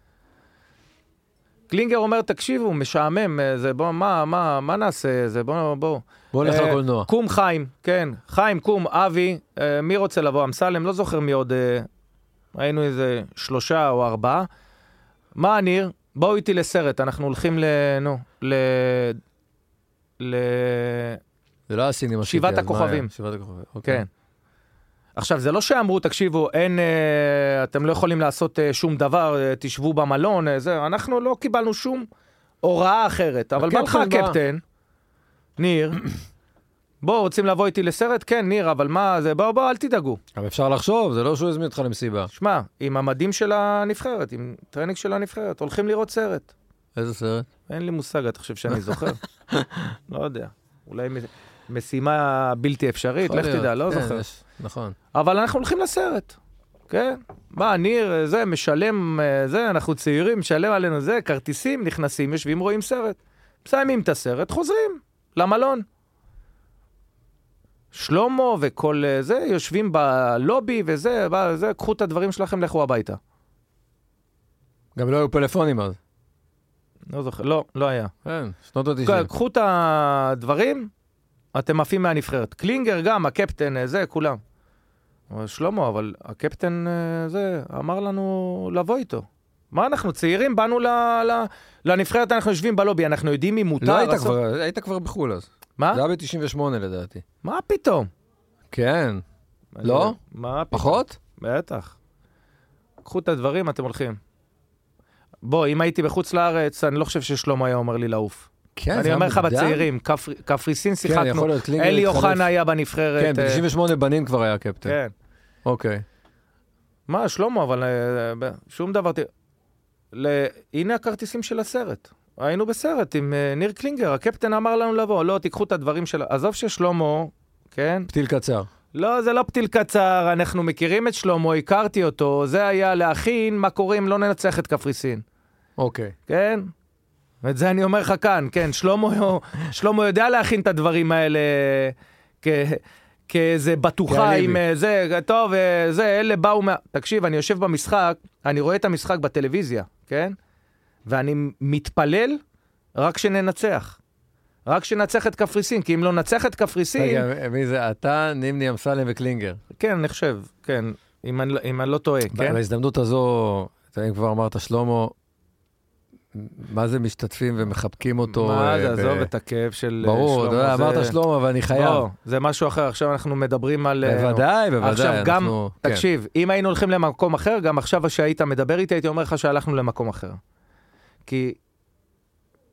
קלינגר אומר, תקשיבו, משעמם, זה בוא, מה, מה, מה נעשה? זה בוא, בוא. בוא לך קולנוע. קום חיים, כן. חיים, קום, אבי, מי רוצה לבוא? אמסלם, לא זוכר מי עוד, היינו איזה שלושה או ארבעה. מה, ניר? בואו איתי לסרט, אנחנו הולכים ל... נו, ל... ל... זה לא הסינמה שיבת שיטי, הכוכבים. שיבת הכוכבים, אוקיי. כן. עכשיו, זה לא שאמרו, תקשיבו, אין, אה, אתם לא יכולים לעשות אה, שום דבר, אה, תשבו במלון, אה, זה, אנחנו לא קיבלנו שום הוראה אחרת, אבל בא לך הקפטן, ניר, בוא, רוצים לבוא איתי לסרט? כן, ניר, אבל מה, זה, בוא, בוא, אל תדאגו. אבל אפשר לחשוב, זה לא שהוא הזמין אותך למסיבה. שמע, עם המדים של הנבחרת, עם טרנינג של הנבחרת, הולכים לראות סרט. איזה סרט? אין לי מושג, אתה חושב שאני זוכר? לא יודע, אולי משימה בלתי אפשרית, לך תדע, לא זוכר. נכון. אבל אנחנו הולכים לסרט, כן? מה, ניר, זה, משלם, זה, אנחנו צעירים, משלם עלינו זה, כרטיסים, נכנסים, יושבים, רואים סרט. מסיימים את הסרט, חוזרים למלון. שלומו וכל זה, יושבים בלובי וזה, זה, קחו את הדברים שלכם, לכו הביתה. גם לא היו פלאפונים אז. לא זוכר, לא, לא היה. כן, שנות ה-תשעים. קחו את הדברים, אתם עפים מהנבחרת. קלינגר גם, הקפטן, זה, כולם. שלמה, אבל הקפטן, זה, אמר לנו לבוא איתו. מה אנחנו צעירים? באנו ל, ל, לנבחרת, אנחנו יושבים בלובי, אנחנו יודעים אם מותר. לא, היית, כבר, היית כבר בחול אז. מה? זה היה ב-תשעים ושמונה לדעתי. מה פתאום? כן. לא? מה פתאום? פחות? בטח. קחו את הדברים, אתם הולכים. בוא, אם הייתי בחוץ לארץ, אני לא חושב ששלמה היה אומר לי לעוף. כן, אני אומר לך בצעירים, קפריסין שיחקנו, אלי אוחנה היה בנבחרת. כן, ב-תשעים ושמונה בנים כבר היה קפטן. כן. אוקיי. מה, שלמה, אבל שום דבר... הנה הכרטיסים של הסרט. היינו בסרט עם ניר קלינגר, הקפטן אמר לנו לבוא, לא, תיקחו את הדברים של... עזוב ששלמה, כן? פתיל קצר. לא, זה לא פתיל קצר, אנחנו מכירים את שלמה, הכרתי אותו, זה היה להכין מה קוראים, לא ננצח את קפריסין. אוקיי. כן? ואת זה אני אומר לך כאן, כן, שלמה, שלמה יודע להכין את הדברים האלה כ... כאיזה בטוחה עם זה, טוב, זה, אלה באו מה... תקשיב, אני יושב במשחק, אני רואה את המשחק בטלוויזיה, כן? ואני מתפלל רק שננצח. רק שנצח את קפריסין, כי אם לא נצח את קפריסין... רגע, מי זה? אתה, נימני, אמסלם וקלינגר. כן, אני חושב, כן, אם אני, אם אני לא טועה, כן? בהזדמנות הזו, אם כבר אמרת שלמה, מה זה משתתפים ומחבקים אותו? מה זה, עזוב את הכאב של שלמה. ברור, אמרת שלמה, אבל אני חייב. לא, זה משהו אחר, עכשיו אנחנו מדברים על... בוודאי, בוודאי. עכשיו גם, תקשיב, אם היינו הולכים למקום אחר, גם עכשיו שהיית מדבר איתי, הייתי אומר לך שהלכנו למקום אחר. כי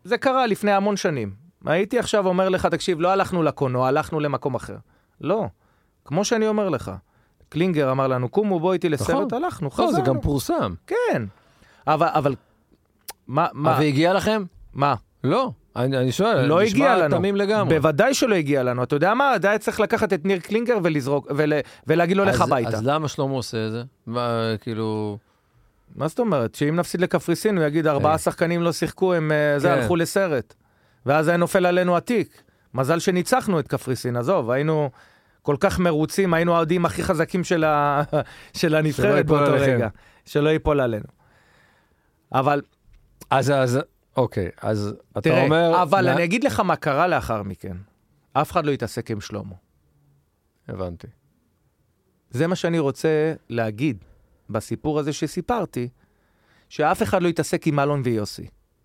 זה קרה לפני המון שנים. הייתי עכשיו אומר לך, תקשיב, לא הלכנו לקולנוע, הלכנו למקום אחר. לא. כמו שאני אומר לך. קלינגר אמר לנו, קומו, בוא איתי לסרט, הלכנו, חזרנו. לא, זה גם פורסם. כן. אבל, אבל, מה, מה? אבל הגיע לכם? מה? לא. אני, אני שואל, לא הגיע לנו. תמים לגמרי. בוודאי שלא הגיע לנו. אתה יודע מה? עדיין צריך לקחת את ניר קלינגר ולזרוק, ול, ולהגיד לו לך הביתה. אז למה שלמה עושה את זה? מה, כאילו... מה זאת אומרת? שאם נפסיד לקפריסין, הוא יגיד, ארבעה שחקנים לא שיחקו, הם זה הלכו לסרט. ואז היה נופל עלינו עתיק. מזל שניצחנו את קפריסין, עזוב, היינו כל כך מרוצים, היינו העודים הכי חזקים של, ה... של הנבחרת באותו רגע. שלא ייפול עלינו. אבל... אז, אז, אוקיי, אז אתה תראה, אומר... אבל מה... אני אגיד לך מה קרה לאחר מכן. אף אחד לא יתעסק עם שלמה. הבנתי. זה מה שאני רוצה להגיד בסיפור הזה שסיפרתי, שאף אחד לא יתעסק עם אלון ויוסי.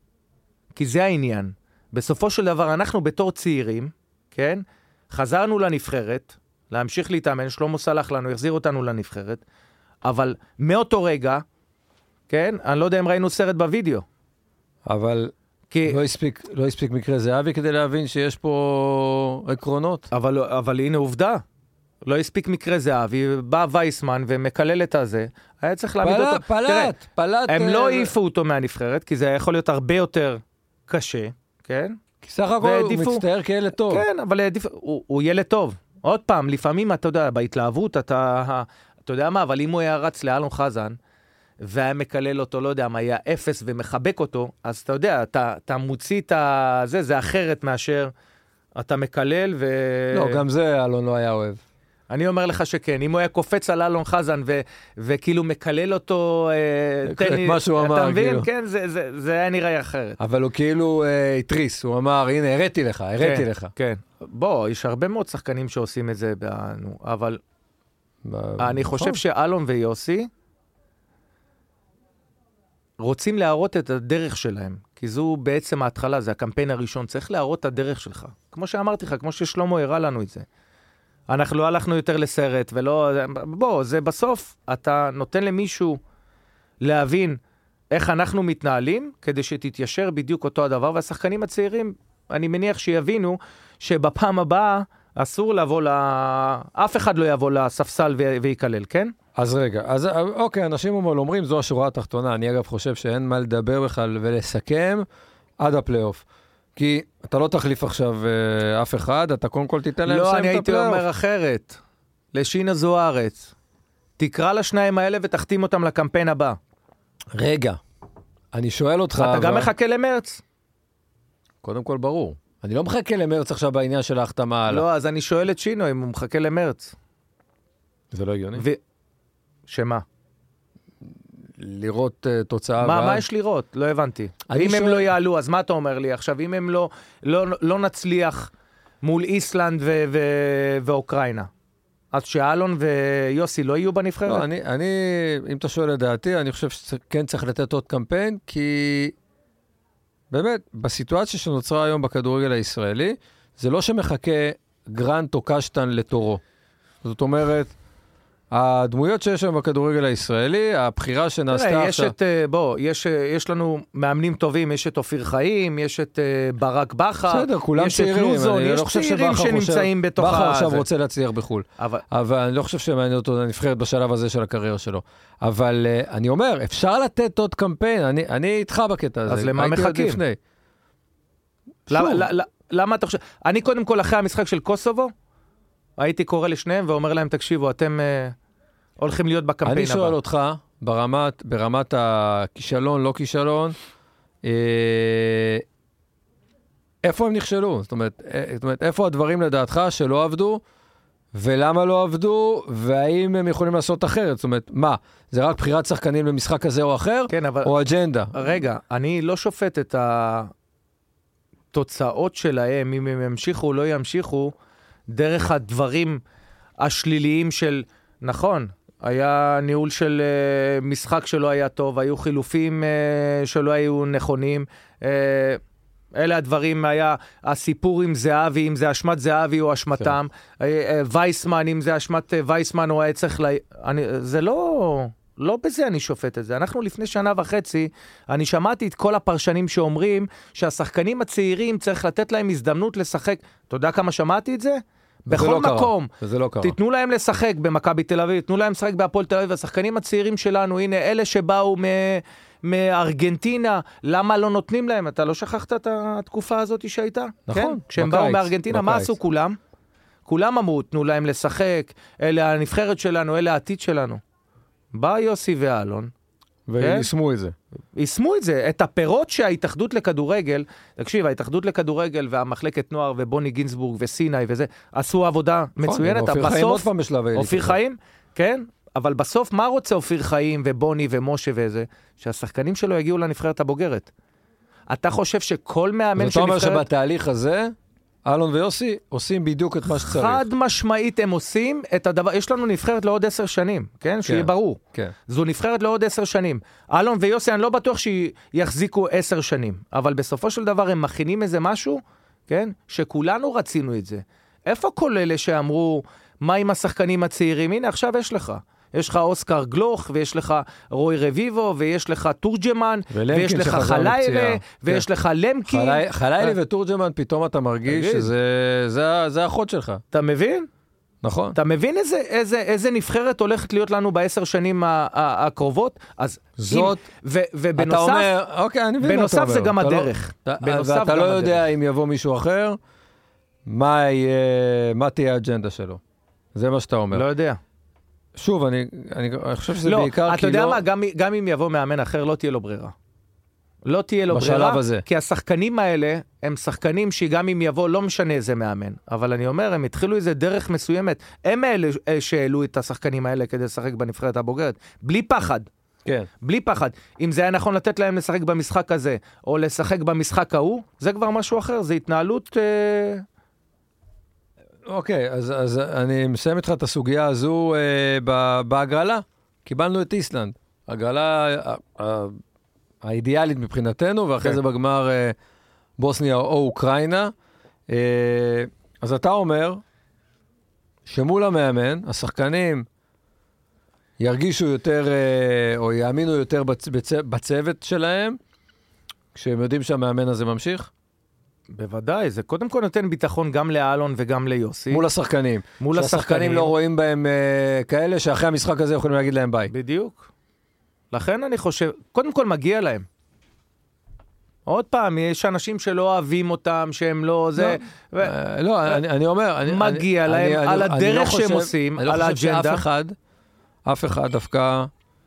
כי זה העניין. בסופו של דבר, אנחנו בתור צעירים, כן? חזרנו לנבחרת, להמשיך להתאמן, שלמה סלח לנו, החזיר אותנו לנבחרת, אבל מאותו רגע, כן? אני לא יודע אם ראינו סרט בווידאו. אבל כי... לא הספיק, לא הספיק מקרה זהבי כדי להבין שיש פה עקרונות. אבל, אבל הנה עובדה. לא הספיק מקרה זהבי, בא וייסמן ומקלל את הזה, היה צריך להעמיד פלט, אותו. פלט, תראה, פלט. הם לא העיפו אותו מהנבחרת, כי זה יכול להיות הרבה יותר קשה, כן? כי סך הכל והעדיפו... הוא מצטער כילד טוב. כן, אבל העדיפו, הוא, הוא ילד טוב. עוד פעם, לפעמים אתה יודע, בהתלהבות, אתה, אתה יודע מה, אבל אם הוא היה רץ לאלון חזן, והיה מקלל אותו, לא יודע, מה היה אפס ומחבק אותו, אז אתה יודע, אתה, אתה מוציא את זה, זה אחרת מאשר אתה מקלל ו... לא, גם זה אלון לא היה אוהב. אני אומר לך שכן, אם הוא היה קופץ על אלון חזן ו- וכאילו מקלל אותו, את מה שהוא אמר, אתה מבין? כאילו. כן, זה, זה, זה היה נראה אחרת. אבל הוא כאילו אה, התריס, הוא אמר, הנה, הראיתי לך, הראיתי כן, לך. כן. בוא, יש הרבה מאוד שחקנים שעושים את זה, בנו, אבל ב- אני נכון. חושב שאלון ויוסי רוצים להראות את הדרך שלהם, כי זו בעצם ההתחלה, זה הקמפיין הראשון, צריך להראות את הדרך שלך. כמו שאמרתי לך, כמו ששלמה הראה לנו את זה. אנחנו לא הלכנו יותר לסרט, ולא... בוא, זה בסוף, אתה נותן למישהו להבין איך אנחנו מתנהלים, כדי שתתיישר בדיוק אותו הדבר, והשחקנים הצעירים, אני מניח שיבינו שבפעם הבאה אסור לבוא ל... אף אחד לא יבוא לספסל ו... ויקלל, כן? אז רגע, אז אוקיי, אנשים אומרים, זו השורה התחתונה, אני אגב חושב שאין מה לדבר בכלל ולסכם עד הפלייאוף. כי אתה לא תחליף עכשיו אה, אף אחד, אתה קודם כל תיתן להם לא, סיים אני את הפלייאוף. הייתי אומר אחרת. לשינה זוארץ. תקרא לשניים האלה ותחתים אותם לקמפיין הבא. רגע, אני שואל אותך... אתה אבל... גם מחכה למרץ? קודם כל ברור. אני לא מחכה למרץ עכשיו בעניין של ההחתמה הלאה. לא, אז אני שואל את שינו אם הוא מחכה למרץ. זה לא הגיוני. ו... שמה? לראות uh, תוצאה... מה, ועד... מה יש לראות? לא הבנתי. אם שואל... הם לא יעלו, אז מה אתה אומר לי עכשיו? אם הם לא, לא, לא נצליח מול איסלנד ו- ו- ואוקראינה, אז שאלון ויוסי לא יהיו בנבחרת? לא, אני, אני, אם אתה שואל לדעתי, אני חושב שכן צריך לתת עוד קמפיין, כי באמת, בסיטואציה שנוצרה היום בכדורגל הישראלי, זה לא שמחכה גרנט או קשטן לתורו. זאת אומרת, הדמויות שיש שם בכדורגל הישראלי, הבחירה שנעשתה עכשיו... יש את, בוא, יש, יש לנו מאמנים טובים, יש את אופיר חיים, יש את ברק בכר, בסדר, כולם יש צעירים, את לוזון, יש לא צעירים שנמצאים בתוך ה... בכר עכשיו רוצה להצליח בחול, אבל... אבל אני לא חושב שמעניין אותו לנבחרת בשלב הזה של הקריירה שלו. אבל uh, אני אומר, אפשר לתת עוד קמפיין, אני, אני איתך בקטע הזה. אז למה מחכים? למה, למה אתה חושב? אני קודם כל אחרי המשחק של קוסובו, הייתי קורא לשניהם ואומר להם, תקשיבו, אתם... הולכים להיות בקמפיין הבא. אני שואל אותך, ברמת, ברמת הכישלון, לא כישלון, אה, איפה הם נכשלו? זאת אומרת, אה, זאת אומרת, איפה הדברים לדעתך שלא עבדו, ולמה לא עבדו, והאם הם יכולים לעשות אחרת? זאת אומרת, מה? זה רק בחירת שחקנים במשחק כזה או אחר? כן, אבל... או אג'נדה? רגע, אני לא שופט את התוצאות שלהם, אם הם ימשיכו או לא ימשיכו, דרך הדברים השליליים של... נכון, היה ניהול של uh, משחק שלא היה טוב, היו חילופים uh, שלא היו נכונים, uh, אלה הדברים, היה הסיפור עם זהבי, אם זה אשמת זהבי או אשמתם, כן. uh, uh, וייסמן, אם זה אשמת uh, וייסמן או היה צריך, לה... אני, זה לא, לא בזה אני שופט את זה. אנחנו לפני שנה וחצי, אני שמעתי את כל הפרשנים שאומרים שהשחקנים הצעירים צריך לתת להם הזדמנות לשחק. אתה יודע כמה שמעתי את זה? בכל לא מקום. וזה לא קרה. תיתנו להם לשחק במכבי תל אביב, תיתנו להם לשחק בהפועל תל אביב, השחקנים הצעירים שלנו, הנה, אלה שבאו מ... מארגנטינה, למה לא נותנים להם? אתה לא שכחת את התקופה הזאת שהייתה? נכון. כן? כשהם בקיץ, באו מארגנטינה, בקיץ. מה עשו כולם? כולם אמרו, תנו להם לשחק, אלה הנבחרת שלנו, אלה העתיד שלנו. בא יוסי ואלון. וישמו את זה. ישמו את זה, את הפירות שההתאחדות לכדורגל, תקשיב, ההתאחדות לכדורגל והמחלקת נוער ובוני גינסבורג וסיני וזה, עשו עבודה מצוינת. אופיר חיים עוד פעם בשלב האלה. אופיר חיים, כן, אבל בסוף מה רוצה אופיר חיים ובוני ומשה וזה? שהשחקנים שלו יגיעו לנבחרת הבוגרת. אתה חושב שכל מאמן של נבחרת... זאת אומרת שבתהליך הזה, אלון ויוסי עושים בדיוק את מה שצריך. חד משמעית הם עושים את הדבר, יש לנו נבחרת לעוד עשר שנים, כן? שיהיה ברור. כן. זו נבחרת לעוד עשר שנים. אלון ויוסי, אני לא בטוח שיחזיקו עשר שנים, אבל בסופו של דבר הם מכינים איזה משהו, כן? שכולנו רצינו את זה. איפה כל אלה שאמרו, מה עם השחקנים הצעירים? הנה, עכשיו יש לך. יש לך אוסקר גלוך, ויש לך רוי רביבו, ויש לך טורג'מן, ויש לך חליילה, ויש לך למקין. חליילה וטורג'מן, פתאום אתה מרגיש שזה האחות שלך. אתה מבין? נכון. אתה מבין איזה נבחרת הולכת להיות לנו בעשר שנים הקרובות? אז זאת, ובנוסף, בנוסף זה גם הדרך. ואתה לא יודע אם יבוא מישהו אחר, מה תהיה האג'נדה שלו. זה מה שאתה אומר. לא יודע. שוב, אני, אני, אני חושב שזה לא, בעיקר כי לא... אתה יודע מה, גם, גם אם יבוא מאמן אחר, לא תהיה לו ברירה. לא תהיה לו בשלב ברירה, הזה. כי השחקנים האלה, הם שחקנים שגם אם יבוא, לא משנה איזה מאמן. אבל אני אומר, הם התחילו איזה דרך מסוימת. הם אלה שהעלו את השחקנים האלה כדי לשחק בנבחרת הבוגרת. בלי פחד. כן. בלי פחד. אם זה היה נכון לתת להם לשחק במשחק הזה, או לשחק במשחק ההוא, זה כבר משהו אחר. זה התנהלות... אה... אוקיי, אז, אז אני מסיים איתך את הסוגיה הזו אה, בהגרלה. קיבלנו את איסלנד. הגרלה אה, אה, האידיאלית מבחינתנו, ואחרי כן. זה בגמר אה, בוסניה או אוקראינה. אה, אז אתה אומר שמול המאמן, השחקנים ירגישו יותר, אה, או יאמינו יותר בצ, בצ, בצוות שלהם, כשהם יודעים שהמאמן הזה ממשיך? בוודאי, זה קודם כל נותן ביטחון גם לאלון וגם ליוסי. מול השחקנים. מול השחקנים. שהשחקנים לא רואים בהם uh, כאלה שאחרי המשחק הזה יכולים להגיד להם ביי. בדיוק. לכן אני חושב, קודם כל מגיע להם. עוד פעם, יש אנשים שלא אוהבים אותם, שהם לא זה... לא, ו... uh, לא uh, אני, אני אומר... מגיע אני, להם אני, על אני, הדרך אני לא שהם חושב, עושים, על האג'נדה. אני לא חושב שאף אחד, אף אחד דווקא...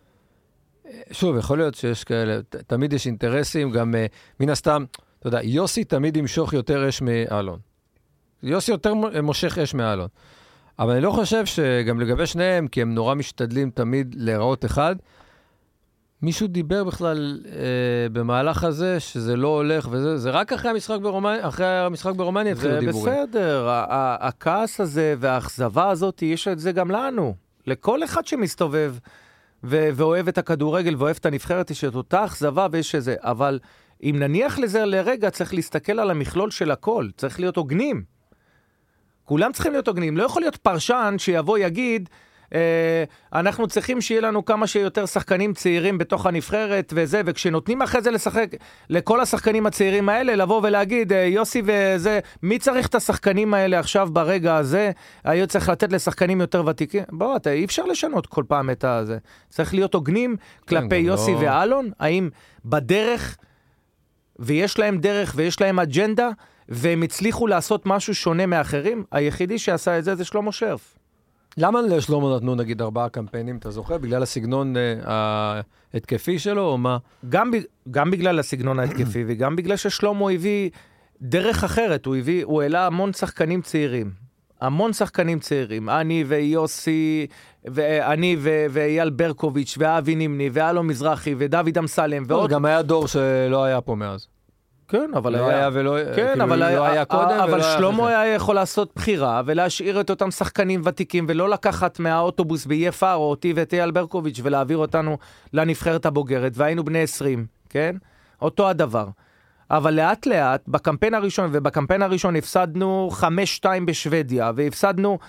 שוב, יכול להיות שיש כאלה, תמיד יש אינטרסים, גם uh, מן הסתם... אתה יודע, יוסי תמיד ימשוך יותר אש מאלון. יוסי יותר מושך אש מאלון. אבל אני לא חושב שגם לגבי שניהם, כי הם נורא משתדלים תמיד להיראות אחד, מישהו דיבר בכלל אה, במהלך הזה, שזה לא הולך וזה, זה רק אחרי המשחק ברומניה, אחרי המשחק ברומניה התחילו דיבורים. זה בסדר, הכעס הזה והאכזבה הזאת, יש את זה גם לנו. לכל אחד שמסתובב ו- ואוהב את הכדורגל ואוהב את הנבחרת, יש את אותה אכזבה ויש איזה, אבל... אם נניח לזה לרגע, צריך להסתכל על המכלול של הכל, צריך להיות הוגנים. כולם צריכים להיות הוגנים. לא יכול להיות פרשן שיבוא יגיד, אה, אנחנו צריכים שיהיה לנו כמה שיותר שחקנים צעירים בתוך הנבחרת וזה, וכשנותנים אחרי זה לשחק לכל השחקנים הצעירים האלה, לבוא ולהגיד, אה, יוסי וזה, מי צריך את השחקנים האלה עכשיו ברגע הזה? היה צריך לתת לשחקנים יותר ותיקים? בוא, אתה, אי אפשר לשנות כל פעם את הזה. צריך להיות הוגנים כלפי כן, יוסי לא... ואלון, האם בדרך... ויש להם דרך ויש להם אג'נדה, והם הצליחו לעשות משהו שונה מאחרים, היחידי שעשה את זה זה שלמה שרף. למה לשלמה נתנו נגיד ארבעה קמפיינים, אתה זוכר? בגלל הסגנון אה, ההתקפי שלו או מה? גם, גם בגלל הסגנון ההתקפי, וגם בגלל ששלמה הביא דרך אחרת, הוא הביא, הוא העלה המון שחקנים צעירים. המון שחקנים צעירים, אני ויוסי, ואני ואייל ברקוביץ', ואבי נימני, ואלו מזרחי, ודוד אמסלם, ועוד... גם היה דור שלא היה פה מאז. כן, אבל לא היה ולא... כן, אבל היה קודם, אבל שלמה היה יכול לעשות בחירה, ולהשאיר את אותם שחקנים ותיקים, ולא לקחת מהאוטובוס ב-אי אף אר, או אותי ואת אייל ברקוביץ', ולהעביר אותנו לנבחרת הבוגרת, והיינו בני עשרים, כן? אותו הדבר. אבל לאט לאט, בקמפיין הראשון, ובקמפיין הראשון הפסדנו חמש שתיים בשוודיה, והפסדנו,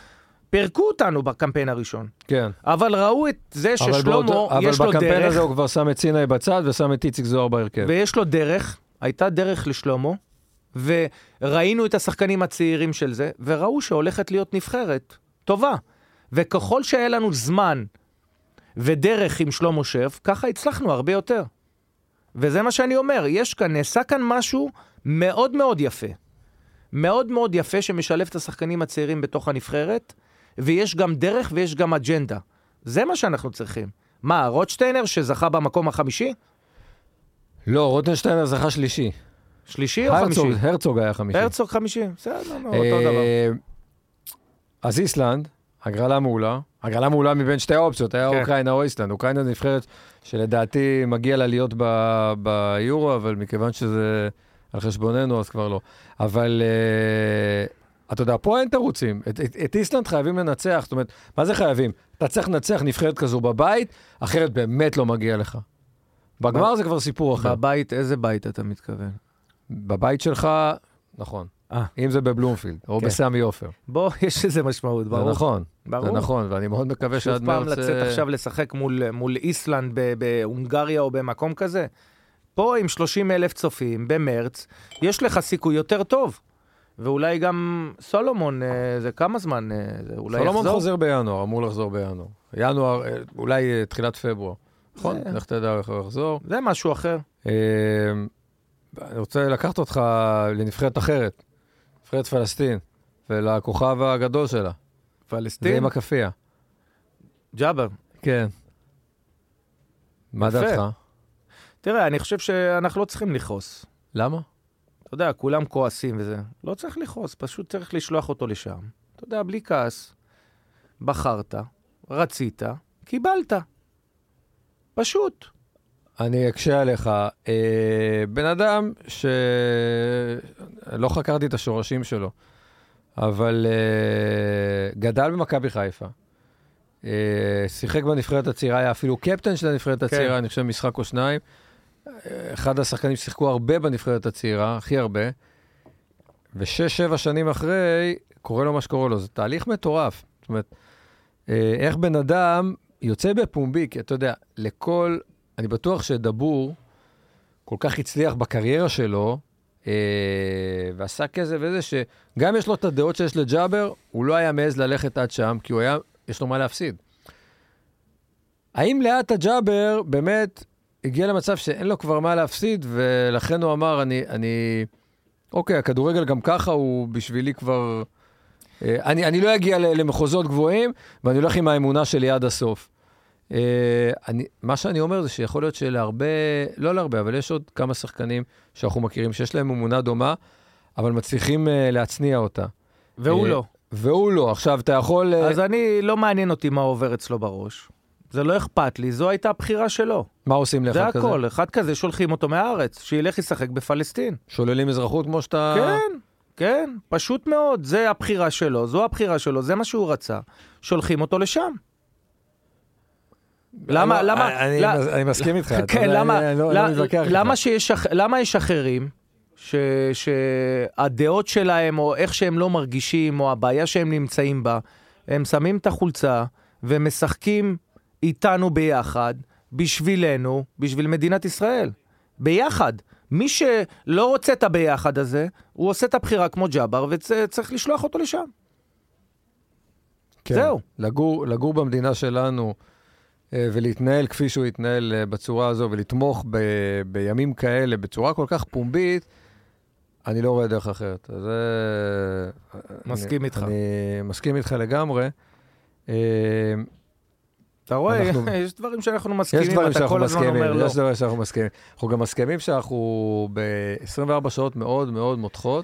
פירקו אותנו בקמפיין הראשון. כן. אבל ראו את זה ששלמה, יש לו דרך. אבל בקמפיין הזה הוא כבר שם את סיני בצד, ושם את איציק זוהר בהרכב. ויש לו דרך, הייתה דרך לשלמה, וראינו את השחקנים הצעירים של זה, וראו שהולכת להיות נבחרת טובה. וככל שהיה לנו זמן ודרך עם שלמה שרף, ככה הצלחנו הרבה יותר. וזה מה שאני אומר, יש כאן, נעשה כאן משהו מאוד מאוד יפה. מאוד מאוד יפה שמשלב את השחקנים הצעירים בתוך הנבחרת, ויש גם דרך ויש גם אג'נדה. זה מה שאנחנו צריכים. מה, רוטשטיינר שזכה במקום החמישי? לא, רוטשטיינר זכה שלישי. שלישי או חמישי? הרצוג היה חמישי. הרצוג חמישי, בסדר, אותו דבר. אז איסלנד, הגרלה מעולה, הגרלה מעולה מבין שתי האופציות, היה אוקראינה או איסלנד. אוקראינה נבחרת שלדעתי מגיע לה להיות ביורו, אבל מכיוון שזה על חשבוננו, אז כבר לא. אבל אתה יודע, פה אין תירוצים. את איסלנד חייבים לנצח, זאת אומרת, מה זה חייבים? אתה צריך לנצח נבחרת כזו בבית, אחרת באמת לא מגיע לך. בגמר זה כבר סיפור אחר. בבית, איזה בית אתה מתכוון? בבית שלך, נכון. אם זה בבלומפילד, או בסמי אופר. בוא, יש איזה משמעות, ברור. זה נכון, זה נכון, ואני מאוד מקווה שעד מרץ... שוב פעם לצאת עכשיו לשחק מול איסלנד בהונגריה או במקום כזה. פה עם שלושים אלף צופים, במרץ, יש לך סיכוי יותר טוב. ואולי גם סולומון, זה כמה זמן, אולי יחזור? סולומון חוזר בינואר, אמור לחזור בינואר. ינואר, אולי תחילת פברואר. נכון? איך תדע איך הוא יחזור? זה משהו אחר. אני רוצה לקחת אותך לנבחרת אחרת. נבחרת פלסטין, ולכוכב הגדול שלה. פלסטין? זה עם הקפייה. ג'אבר. כן. מה דעתך? תראה, אני חושב שאנחנו לא צריכים לכעוס. למה? אתה יודע, כולם כועסים וזה. לא צריך לכעוס, פשוט צריך לשלוח אותו לשם. אתה יודע, בלי כעס. בחרת, רצית, קיבלת. פשוט. אני אקשה עליך. אה, בן אדם שלא חקרתי את השורשים שלו, אבל אה, גדל במכבי חיפה. אה, שיחק בנבחרת הצעירה, היה אפילו קפטן של הנבחרת הצעירה, כן. אני חושב משחק או שניים. אחד השחקנים שיחקו הרבה בנבחרת הצעירה, הכי הרבה. ושש, שבע שנים אחרי, קורה לו מה שקורה לו. זה תהליך מטורף. זאת אומרת, אה, איך בן אדם יוצא בפומבי, כי אתה יודע, לכל... אני בטוח שדבור כל כך הצליח בקריירה שלו, אה, ועשה כזה וזה, שגם יש לו את הדעות שיש לג'אבר, הוא לא היה מעז ללכת עד שם, כי הוא היה, יש לו מה להפסיד. האם לאט הג'אבר באמת הגיע למצב שאין לו כבר מה להפסיד, ולכן הוא אמר, אני, אני, אוקיי, הכדורגל גם ככה הוא בשבילי כבר, אה, אני, אני לא אגיע למחוזות גבוהים, ואני הולך עם האמונה שלי עד הסוף. Uh, אני, מה שאני אומר זה שיכול להיות שלהרבה, לא להרבה, אבל יש עוד כמה שחקנים שאנחנו מכירים, שיש להם אמונה דומה, אבל מצליחים uh, להצניע אותה. והוא uh, לא. והוא לא. עכשיו, אתה יכול... Uh... אז אני, לא מעניין אותי מה עובר אצלו בראש. זה לא אכפת לי, זו הייתה הבחירה שלו. מה עושים לאחד כזה? זה הכל, אחד כזה שולחים אותו מהארץ, שילך ישחק בפלסטין. שוללים אזרחות כמו שאתה... כן, כן, פשוט מאוד, זה הבחירה שלו, זו הבחירה שלו, זה מה שהוא רצה. שולחים אותו לשם. למה, למה, אני מסכים איתך. כן, למה, למה שיש, למה יש אחרים שהדעות שלהם, או איך שהם לא מרגישים, או הבעיה שהם נמצאים בה, הם שמים את החולצה, ומשחקים איתנו ביחד, בשבילנו, בשביל מדינת ישראל. ביחד. מי שלא רוצה את הביחד הזה, הוא עושה את הבחירה כמו ג'אבר, וצריך לשלוח אותו לשם. זהו. לגור במדינה שלנו, ולהתנהל כפי שהוא יתנהל בצורה הזו, ולתמוך ב, בימים כאלה, בצורה כל כך פומבית, אני לא רואה דרך אחרת. אז מסכים אני, איתך. אני מסכים איתך לגמרי. אתה רואה, אנחנו, יש דברים שאנחנו מסכימים, יש דברים אתה שאנחנו כל הזמן מסכימים, אומר לא. יש דברים שאנחנו מסכימים. אנחנו גם מסכימים שאנחנו ב-עשרים וארבע שעות מאוד מאוד מותחות,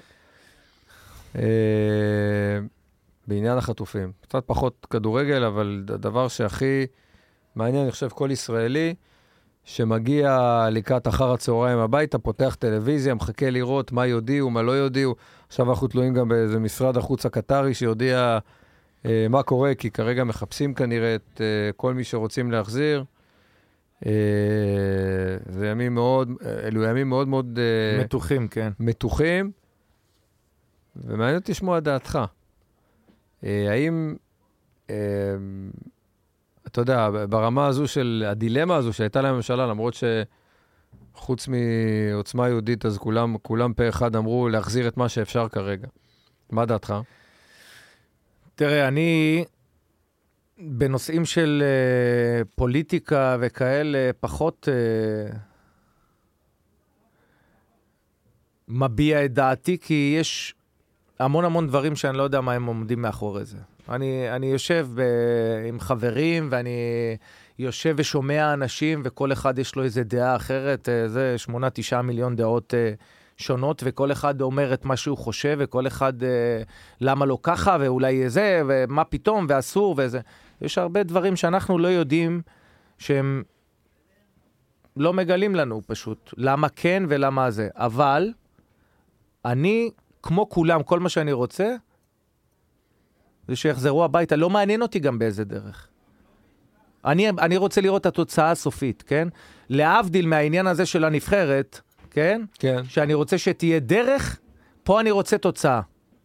בעניין החטופים. קצת פחות כדורגל, אבל הדבר שהכי מעניין, אני חושב, כל ישראלי, שמגיע לקראת אחר הצהריים הביתה, פותח טלוויזיה, מחכה לראות מה יודיעו, מה לא יודיעו. עכשיו אנחנו תלויים גם באיזה משרד החוץ הקטרי, שיודיע אה, מה קורה, כי כרגע מחפשים כנראה את אה, כל מי שרוצים להחזיר. אה, זה ימים מאוד, אלו ימים מאוד מאוד... אה, מתוחים, כן. מתוחים, ומעניין אותי לשמוע דעתך. אה, האם אתה יודע, ברמה הזו של הדילמה הזו שהייתה לממשלה, למרות שחוץ מעוצמה יהודית, אז כולם, כולם פה אחד אמרו להחזיר את מה שאפשר כרגע. מה דעתך? תראה, אני בנושאים של uh, פוליטיקה וכאלה, פחות uh, מביע את דעתי, כי יש המון המון דברים שאני לא יודע מה הם עומדים מאחורי זה. אני, אני יושב ב, עם חברים, ואני יושב ושומע אנשים, וכל אחד יש לו איזו דעה אחרת, זה שמונה, תשעה מיליון דעות uh, שונות, וכל אחד אומר את מה שהוא חושב, וכל אחד uh, למה לא ככה, ואולי זה, ומה פתאום, ואסור, וזה. יש הרבה דברים שאנחנו לא יודעים, שהם לא מגלים לנו פשוט, למה כן ולמה זה. אבל אני, כמו כולם, כל מה שאני רוצה, זה שיחזרו הביתה. לא מעניין אותי גם באיזה דרך. אני, אני רוצה לראות את התוצאה הסופית, כן? להבדיל מהעניין הזה של הנבחרת, כן? כן. שאני רוצה שתהיה דרך, פה אני רוצה תוצאה.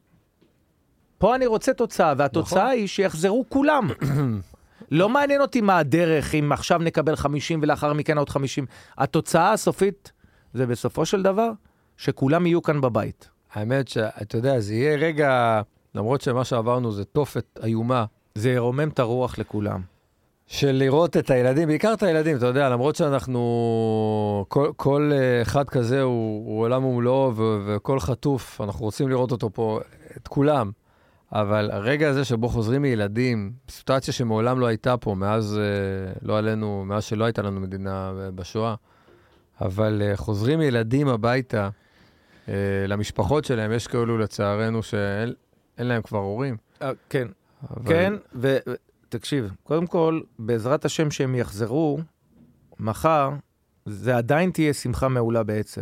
פה אני רוצה תוצאה, והתוצאה נכון. היא שיחזרו כולם. לא מעניין אותי מה הדרך, אם עכשיו נקבל חמישים ולאחר מכן עוד חמישים. התוצאה הסופית זה בסופו של דבר, שכולם יהיו כאן בבית. האמת שאתה יודע, זה יהיה רגע, למרות שמה שעברנו זה תופת איומה. זה ירומם את הרוח לכולם. של לראות את הילדים, בעיקר את הילדים, אתה יודע, למרות שאנחנו, כל, כל אחד כזה הוא, הוא עולם ומלואו, ו- וכל חטוף, אנחנו רוצים לראות אותו פה, את כולם. אבל הרגע הזה שבו חוזרים מילדים, סיטואציה שמעולם לא הייתה פה, מאז לא עלינו, מאז שלא הייתה לנו מדינה בשואה, אבל חוזרים ילדים הביתה, למשפחות שלהם, יש כאלו לצערנו שאין להם כבר הורים. כן, כן, ותקשיב, קודם כל, בעזרת השם שהם יחזרו, מחר, זה עדיין תהיה שמחה מעולה בעצב.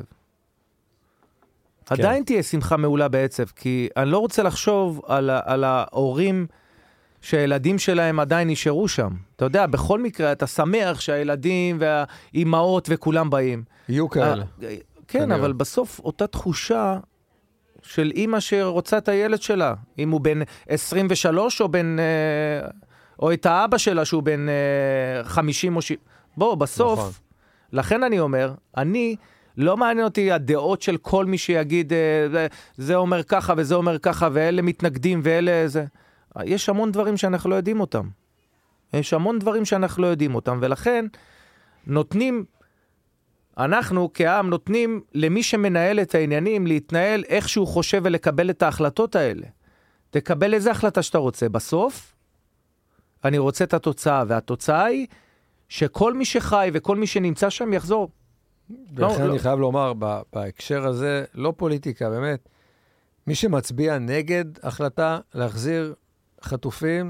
עדיין תהיה שמחה מעולה בעצב, כי אני לא רוצה לחשוב על, על ההורים שהילדים שלהם עדיין נשארו שם. אתה יודע, בכל מקרה אתה שמח שהילדים והאימהות וכולם באים. יהיו כאלה. כן, אבל בסוף אותה תחושה של אימא שרוצה את הילד שלה, אם הוא בן עשרים ושלוש או בן, או את האבא שלה שהוא בן חמישים או שבעים. בוא, בסוף, נכון. לכן אני אומר, אני... לא מעניין אותי הדעות של כל מי שיגיד, זה, זה אומר ככה וזה אומר ככה, ואלה מתנגדים ואלה זה. יש המון דברים שאנחנו לא יודעים אותם. יש המון דברים שאנחנו לא יודעים אותם, ולכן נותנים, אנחנו כעם נותנים למי שמנהל את העניינים, להתנהל איך שהוא חושב ולקבל את ההחלטות האלה. תקבל איזה החלטה שאתה רוצה. בסוף, אני רוצה את התוצאה, והתוצאה היא שכל מי שחי וכל מי שנמצא שם יחזור. ולכן אני חייב לומר, בהקשר הזה, לא פוליטיקה, באמת, מי שמצביע נגד החלטה להחזיר חטופים,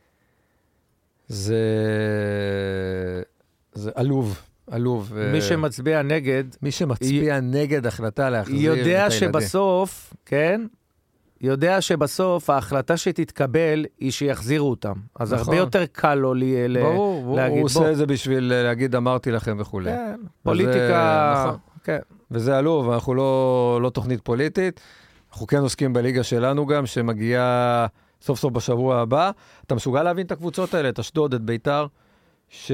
זה, זה עלוב, עלוב. מי שמצביע נגד, מי שמצביע נגד החלטה להחזיר את הילדים. יודע שבסוף, כן, יודע שבסוף ההחלטה שתתקבל היא שיחזירו אותם. אז הרבה יותר קל לו להגיד. ברור, הוא עושה את זה בשביל להגיד אמרתי לכם וכו'. כן, פוליטיקה. נכון. וזה עלוב, אנחנו לא תוכנית פוליטית. אנחנו כן עוסקים בליגה שלנו גם, שמגיעה סוף סוף בשבוע הבא. אתה מסוגל להבין את הקבוצות האלה, את אשדוד, את ביתר, ש...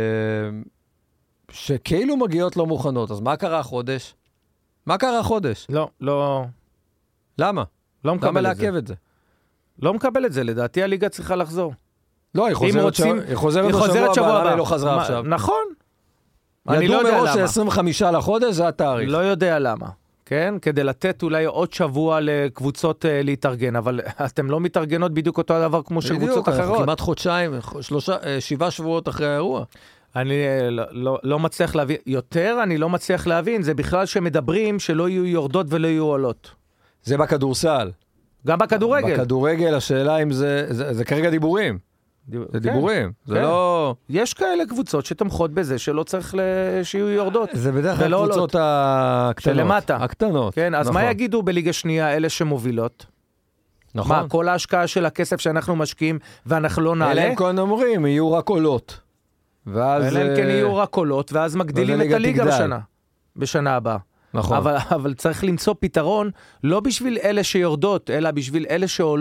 שכאילו מגיעות לא מוכנות. אז מה קרה החודש? מה קרה החודש? לא, לא... למה? לא מקבל למה את לעכב זה. את זה? לא מקבל את זה, לדעתי הליגה צריכה לחזור. לא, היא חוזרת, רוצים, שב... היא חוזרת, היא חוזרת שבוע הבא, למה היא לא חזרה מה, עכשיו? נכון. אני לא יודע למה. ידעו מראש ש-עשרים וחמישה לחודש זה התאריך. לא יודע למה, כן? כדי לתת אולי עוד שבוע לקבוצות uh, להתארגן, אבל אתם לא מתארגנות בדיוק אותו הדבר כמו שקבוצות אחרות. בדיוק, כמעט חודשיים, שלושה, שבעה שבועות אחרי האירוע. אני לא, לא, לא מצליח להבין, יותר אני לא מצליח להבין, זה בכלל שמדברים שלא יהיו יורדות ולא יהיו עולות. זה בכדורסל. גם בכדורגל. בכדורגל, השאלה אם זה, זה, זה כרגע דיבורים. דיב... זה כן, דיבורים. זה כן. לא... יש כאלה קבוצות שתמכות בזה, שלא צריך שיהיו יורדות. זה בדרך כלל קבוצות הקטנות. שלמטה. הקטנות. כן, אז נכון. מה יגידו בליגה שנייה, אלה שמובילות? נכון. מה, כל ההשקעה של הכסף שאנחנו משקיעים, ואנחנו לא נעלה? אלה הם כאן אומרים, יהיו רק עולות. ואז... אלה הם כן יהיו רק עולות, ואז מגדילים את הליגה בשנה. בשנה הבאה. נכון. אבל, אבל צריך למצוא פתרון, לא בשביל אלה שיורדות, אלא בשביל אלה שעולות.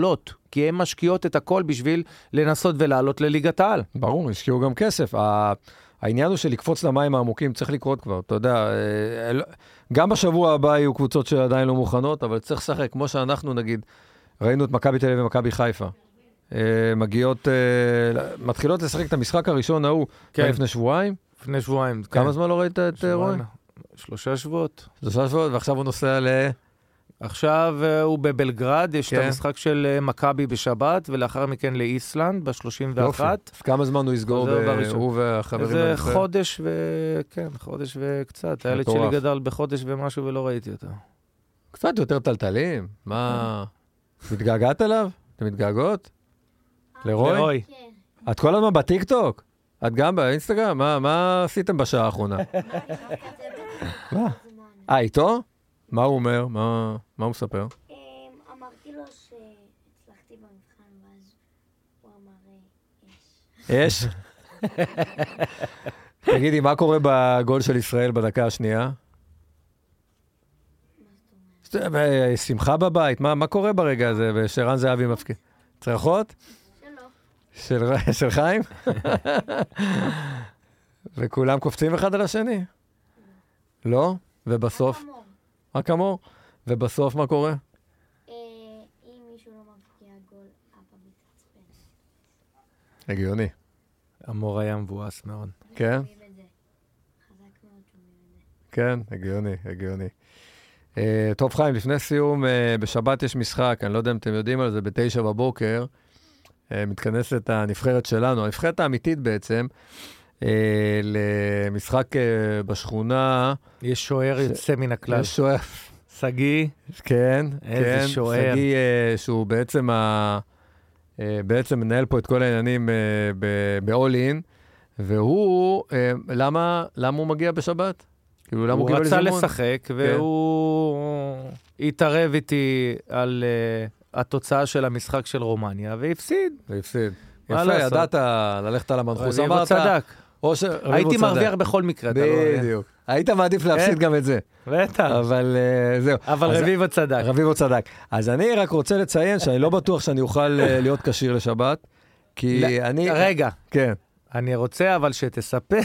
כי הן משקיעות את הכל בשביל לנסות ולעלות לליגת העל. ברור, השקיעו גם כסף. העניין הוא של לקפוץ למים העמוקים, צריך לקרות כבר, אתה יודע, גם בשבוע הבא יהיו קבוצות שעדיין לא מוכנות, אבל צריך לשחק, כמו שאנחנו נגיד, ראינו את מכבי תל אביב ומכבי חיפה. מגיעות, מתחילות לשחק את המשחק הראשון ההוא, לפני שבועיים. לפני שבועיים. כמה זמן לא ראית את רוי? שלושה שבועות. שלושה שבועות, ועכשיו הוא נוסע ל... עכשיו הוא בבלגרד, יש את המשחק של מכבי בשבת, ולאחר מכן לאיסלנד ב-שלושים ואחת. אז כמה זמן הוא יסגור הוא והחברים? זה חודש ו... כן, חודש וקצת. הילד שלי גדל בחודש ומשהו ולא ראיתי אותו. קצת יותר טלטלים. מה... מתגעגעת אליו? אתם מתגעגעות? לרוי? לרוי. את כל הזמן בטיקטוק? את גם באינסטגרם? מה עשיתם בשעה האחרונה? מה? אה, איתו? מה הוא אומר? מה הוא מספר? אמרתי לו שהצלחתי במבחן, ואז הוא אמר אש. אש? תגידי, מה קורה בגול של ישראל בדקה השנייה? שמחה בבית, מה קורה ברגע הזה? ושרן זהבי מפקיד? צרחות? שלו. של חיים? וכולם קופצים אחד על השני? לא? ובסוף? רק אמור. ובסוף מה קורה? אם מישהו לא מבקיע גול, אבא מתעצבן. הגיוני. אמור היה מבואס מאוד. כן? כן, הגיוני, הגיוני. טוב חיים, לפני סיום, בשבת יש משחק, אני לא יודע אם אתם יודעים על זה, בתשע בבוקר, מתכנסת הנבחרת שלנו, הנבחרת האמיתית בעצם, למשחק בשכונה. יש שוער יוצא מן הכלל. יש שוער. סגי. כן, איזה שוער. סגי שהוא בעצם, בעצם מנהל פה את כל העניינים ב-all in, והוא, למה, למה הוא מגיע בשבת? כאילו, למה הוא, הוא רצה לשחק, והוא התערב איתי על התוצאה של המשחק של רומניה, והפסיד. והפסיד. יפה, ידעת ללכת על המנחוס. רביבו צדק. הייתי מרוויח בכל מקרה. בדיוק. היית מעדיף להפסיד גם את זה. בטח. אבל זהו. אבל רביבו צדק. רביבו צדק. אז אני רק רוצה לציין שאני לא בטוח שאני אוכל להיות כשיר לשבת, כי אני... רגע. כן. אני רוצה אבל שתספר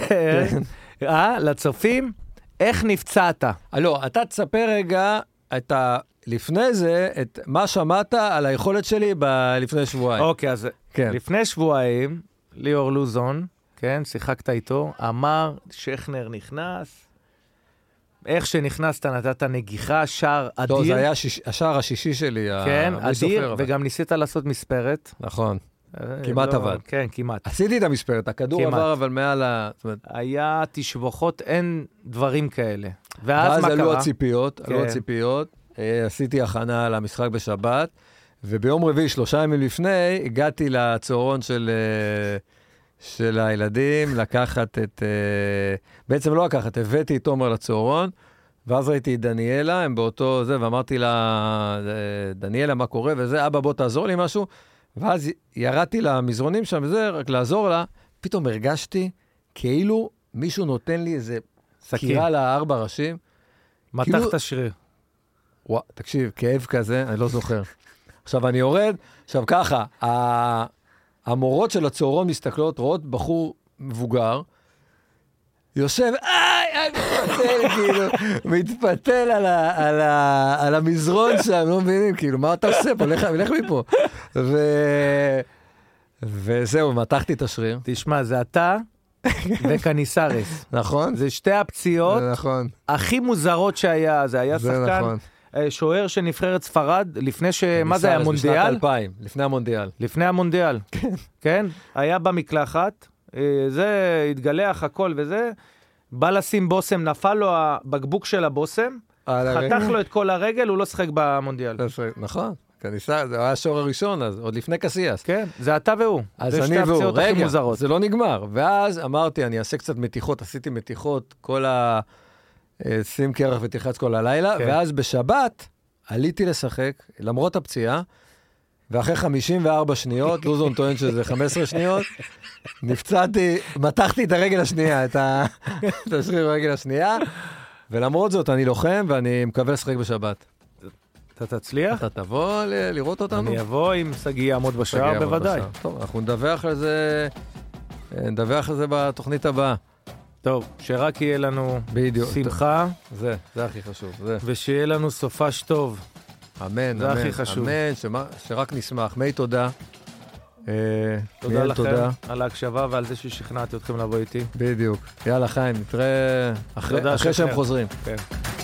לצופים איך נפצעת. לא, אתה תספר רגע את ה... לפני זה, את מה שמעת על היכולת שלי ב- לפני שבועיים. אוקיי, אז כן. לפני שבועיים, ליאור לוזון, כן, שיחקת איתו, אמר, שכנר נכנס, איך שנכנסת נתת נגיחה, שער אדיר. לא, זה היה שיש, השער השישי שלי. כן, ה- אדיר, סופר, וגם ניסית לעשות מספרת. נכון. כמעט לא, עבד. כן, כמעט. עשיתי את המספרת, הכדור כמעט. עבר אבל מעל ה... זאת אומרת... היה תשבוכות, אין דברים כאלה. ואז, ואז מה קרה? עלו הציפיות, כן. עלו הציפיות. עשיתי הכנה למשחק בשבת, וביום רביעי, שלושה ימים לפני, הגעתי לצהרון של, של הילדים, לקחת את... בעצם לא לקחת, הבאתי את תומר לצהרון, ואז ראיתי את דניאלה, הם באותו זה, ואמרתי לה, דניאלה, מה קורה? וזה, אבא, בוא תעזור לי משהו. ואז ירדתי למזרונים שם, וזה, רק לעזור לה, פתאום הרגשתי כאילו מישהו נותן לי איזה סקירה לארבע ראשים. מתח כאילו... את השריר. וואו, תקשיב, כאב כזה, אני לא זוכר. עכשיו אני יורד, עכשיו ככה, המורות של הצהרון מסתכלות, רואות בחור מבוגר, יושב, איי, מתפתל, כאילו, מתפתל על, ה, על, ה, על המזרון שם, לא מבינים, כאילו, מה אתה עושה פה? לך, לך מפה. ו... וזהו, מתחתי את השריר. תשמע, זה אתה וקניסרס. נכון. זה שתי הפציעות נכון. הכי מוזרות שהיה, זה היה זה שחקן, נכון. שוער של נבחרת ספרד, לפני ש... מה זה היה, מונדיאל? בשנת אלפיים, לפני המונדיאל. לפני המונדיאל. כן. היה במקלחת, זה התגלח הכל וזה, בא לשים בוסם, נפל לו הבקבוק של הבוסם, חתך לו את כל הרגל, הוא לא שחק במונדיאל. נכון. כניסה, זה היה השור הראשון, אז עוד לפני קסיאס. כן, זה אתה והוא. אז אני והוא, רגע, זה לא נגמר. ואז אמרתי, אני אעשה קצת מתיחות, עשיתי מתיחות, כל ה... שים קרח ותלחץ כל הלילה, כן. ואז בשבת עליתי לשחק, למרות הפציעה, ואחרי חמישים וארבע שניות, לוזון טוען שזה חמש עשרה שניות, נפצעתי, מתחתי את הרגל השנייה, את ה... את השריר ברגל השנייה, ולמרות זאת אני לוחם, ואני מקווה לשחק בשבת. אתה תצליח? אתה תבוא ל- לראות אותנו? אני אבוא עם סגי יעמוד בשער, יעמוד בוודאי. בשער. טוב, אנחנו נדווח על זה, נדווח על זה בתוכנית הבאה. טוב, שרק יהיה לנו בדיוק. שמחה. זה, זה הכי חשוב. זה. ושיהיה לנו סופש טוב. אמן, זה אמן. הכי חשוב. אמן, שמה, שרק נשמח. מי תודה. תודה מיאל, לכם תודה. על ההקשבה ועל זה ששכנעתי אתכם לבוא איתי. בדיוק. יאללה, חיים, נתראה אחרי, אחרי שהם חוזרים. כן.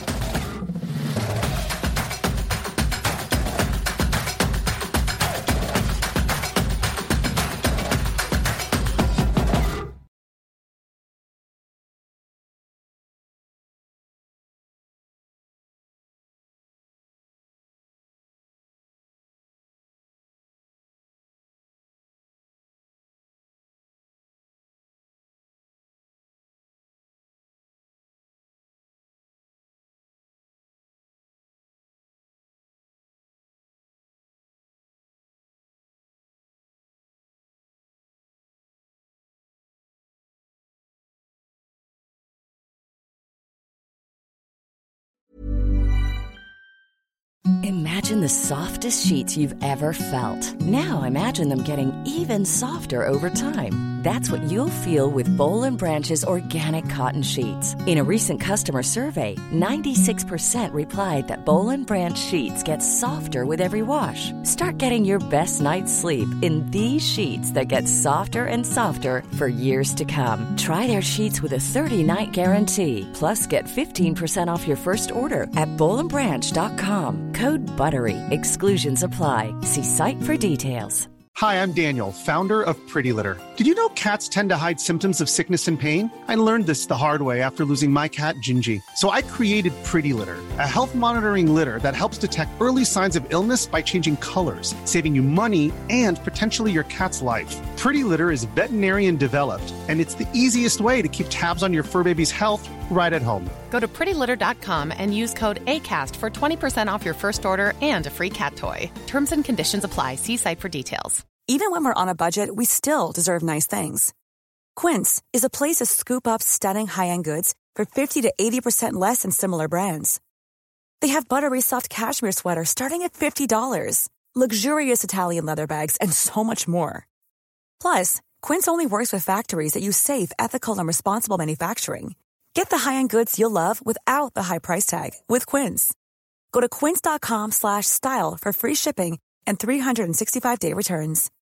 Imagine the softest sheets you've ever felt. Now imagine them getting even softer over time. That's what you'll feel with Boll and Branch's organic cotton sheets. In a recent customer survey, ninety-six percent replied that Boll and Branch sheets get softer with every wash. Start getting your best night's sleep in these sheets that get softer and softer for years to come. Try their sheets with a thirty-night guarantee. Plus, get fifteen percent off your first order at boll and branch dot com. Code BUTTERY. Exclusions apply. See site for details. Hi, I'm Daniel, founder of Pretty Litter. Did you know cats tend to hide symptoms of sickness and pain? I learned this the hard way after losing my cat, Gingy. So I created Pretty Litter, a health monitoring litter that helps detect early signs of illness by changing colors, saving you money and potentially your cat's life. Pretty Litter is veterinarian developed, and it's the easiest way to keep tabs on your fur baby's health right at home. Go to pretty litter dot com and use code ACAST for twenty percent off your first order and a free cat toy. Terms and conditions apply. See site for details. Even when we're on a budget, we still deserve nice things. Quince is a place to scoop up stunning high-end goods for fifty to eighty percent less than similar brands. They have buttery soft cashmere sweaters starting at fifty dollars, luxurious Italian leather bags, and so much more. Plus, Quince only works with factories that use safe, ethical, and responsible manufacturing. Get the high-end goods you'll love without the high price tag with Quince. Go to quince dot com slash style for free shipping and three sixty-five day returns.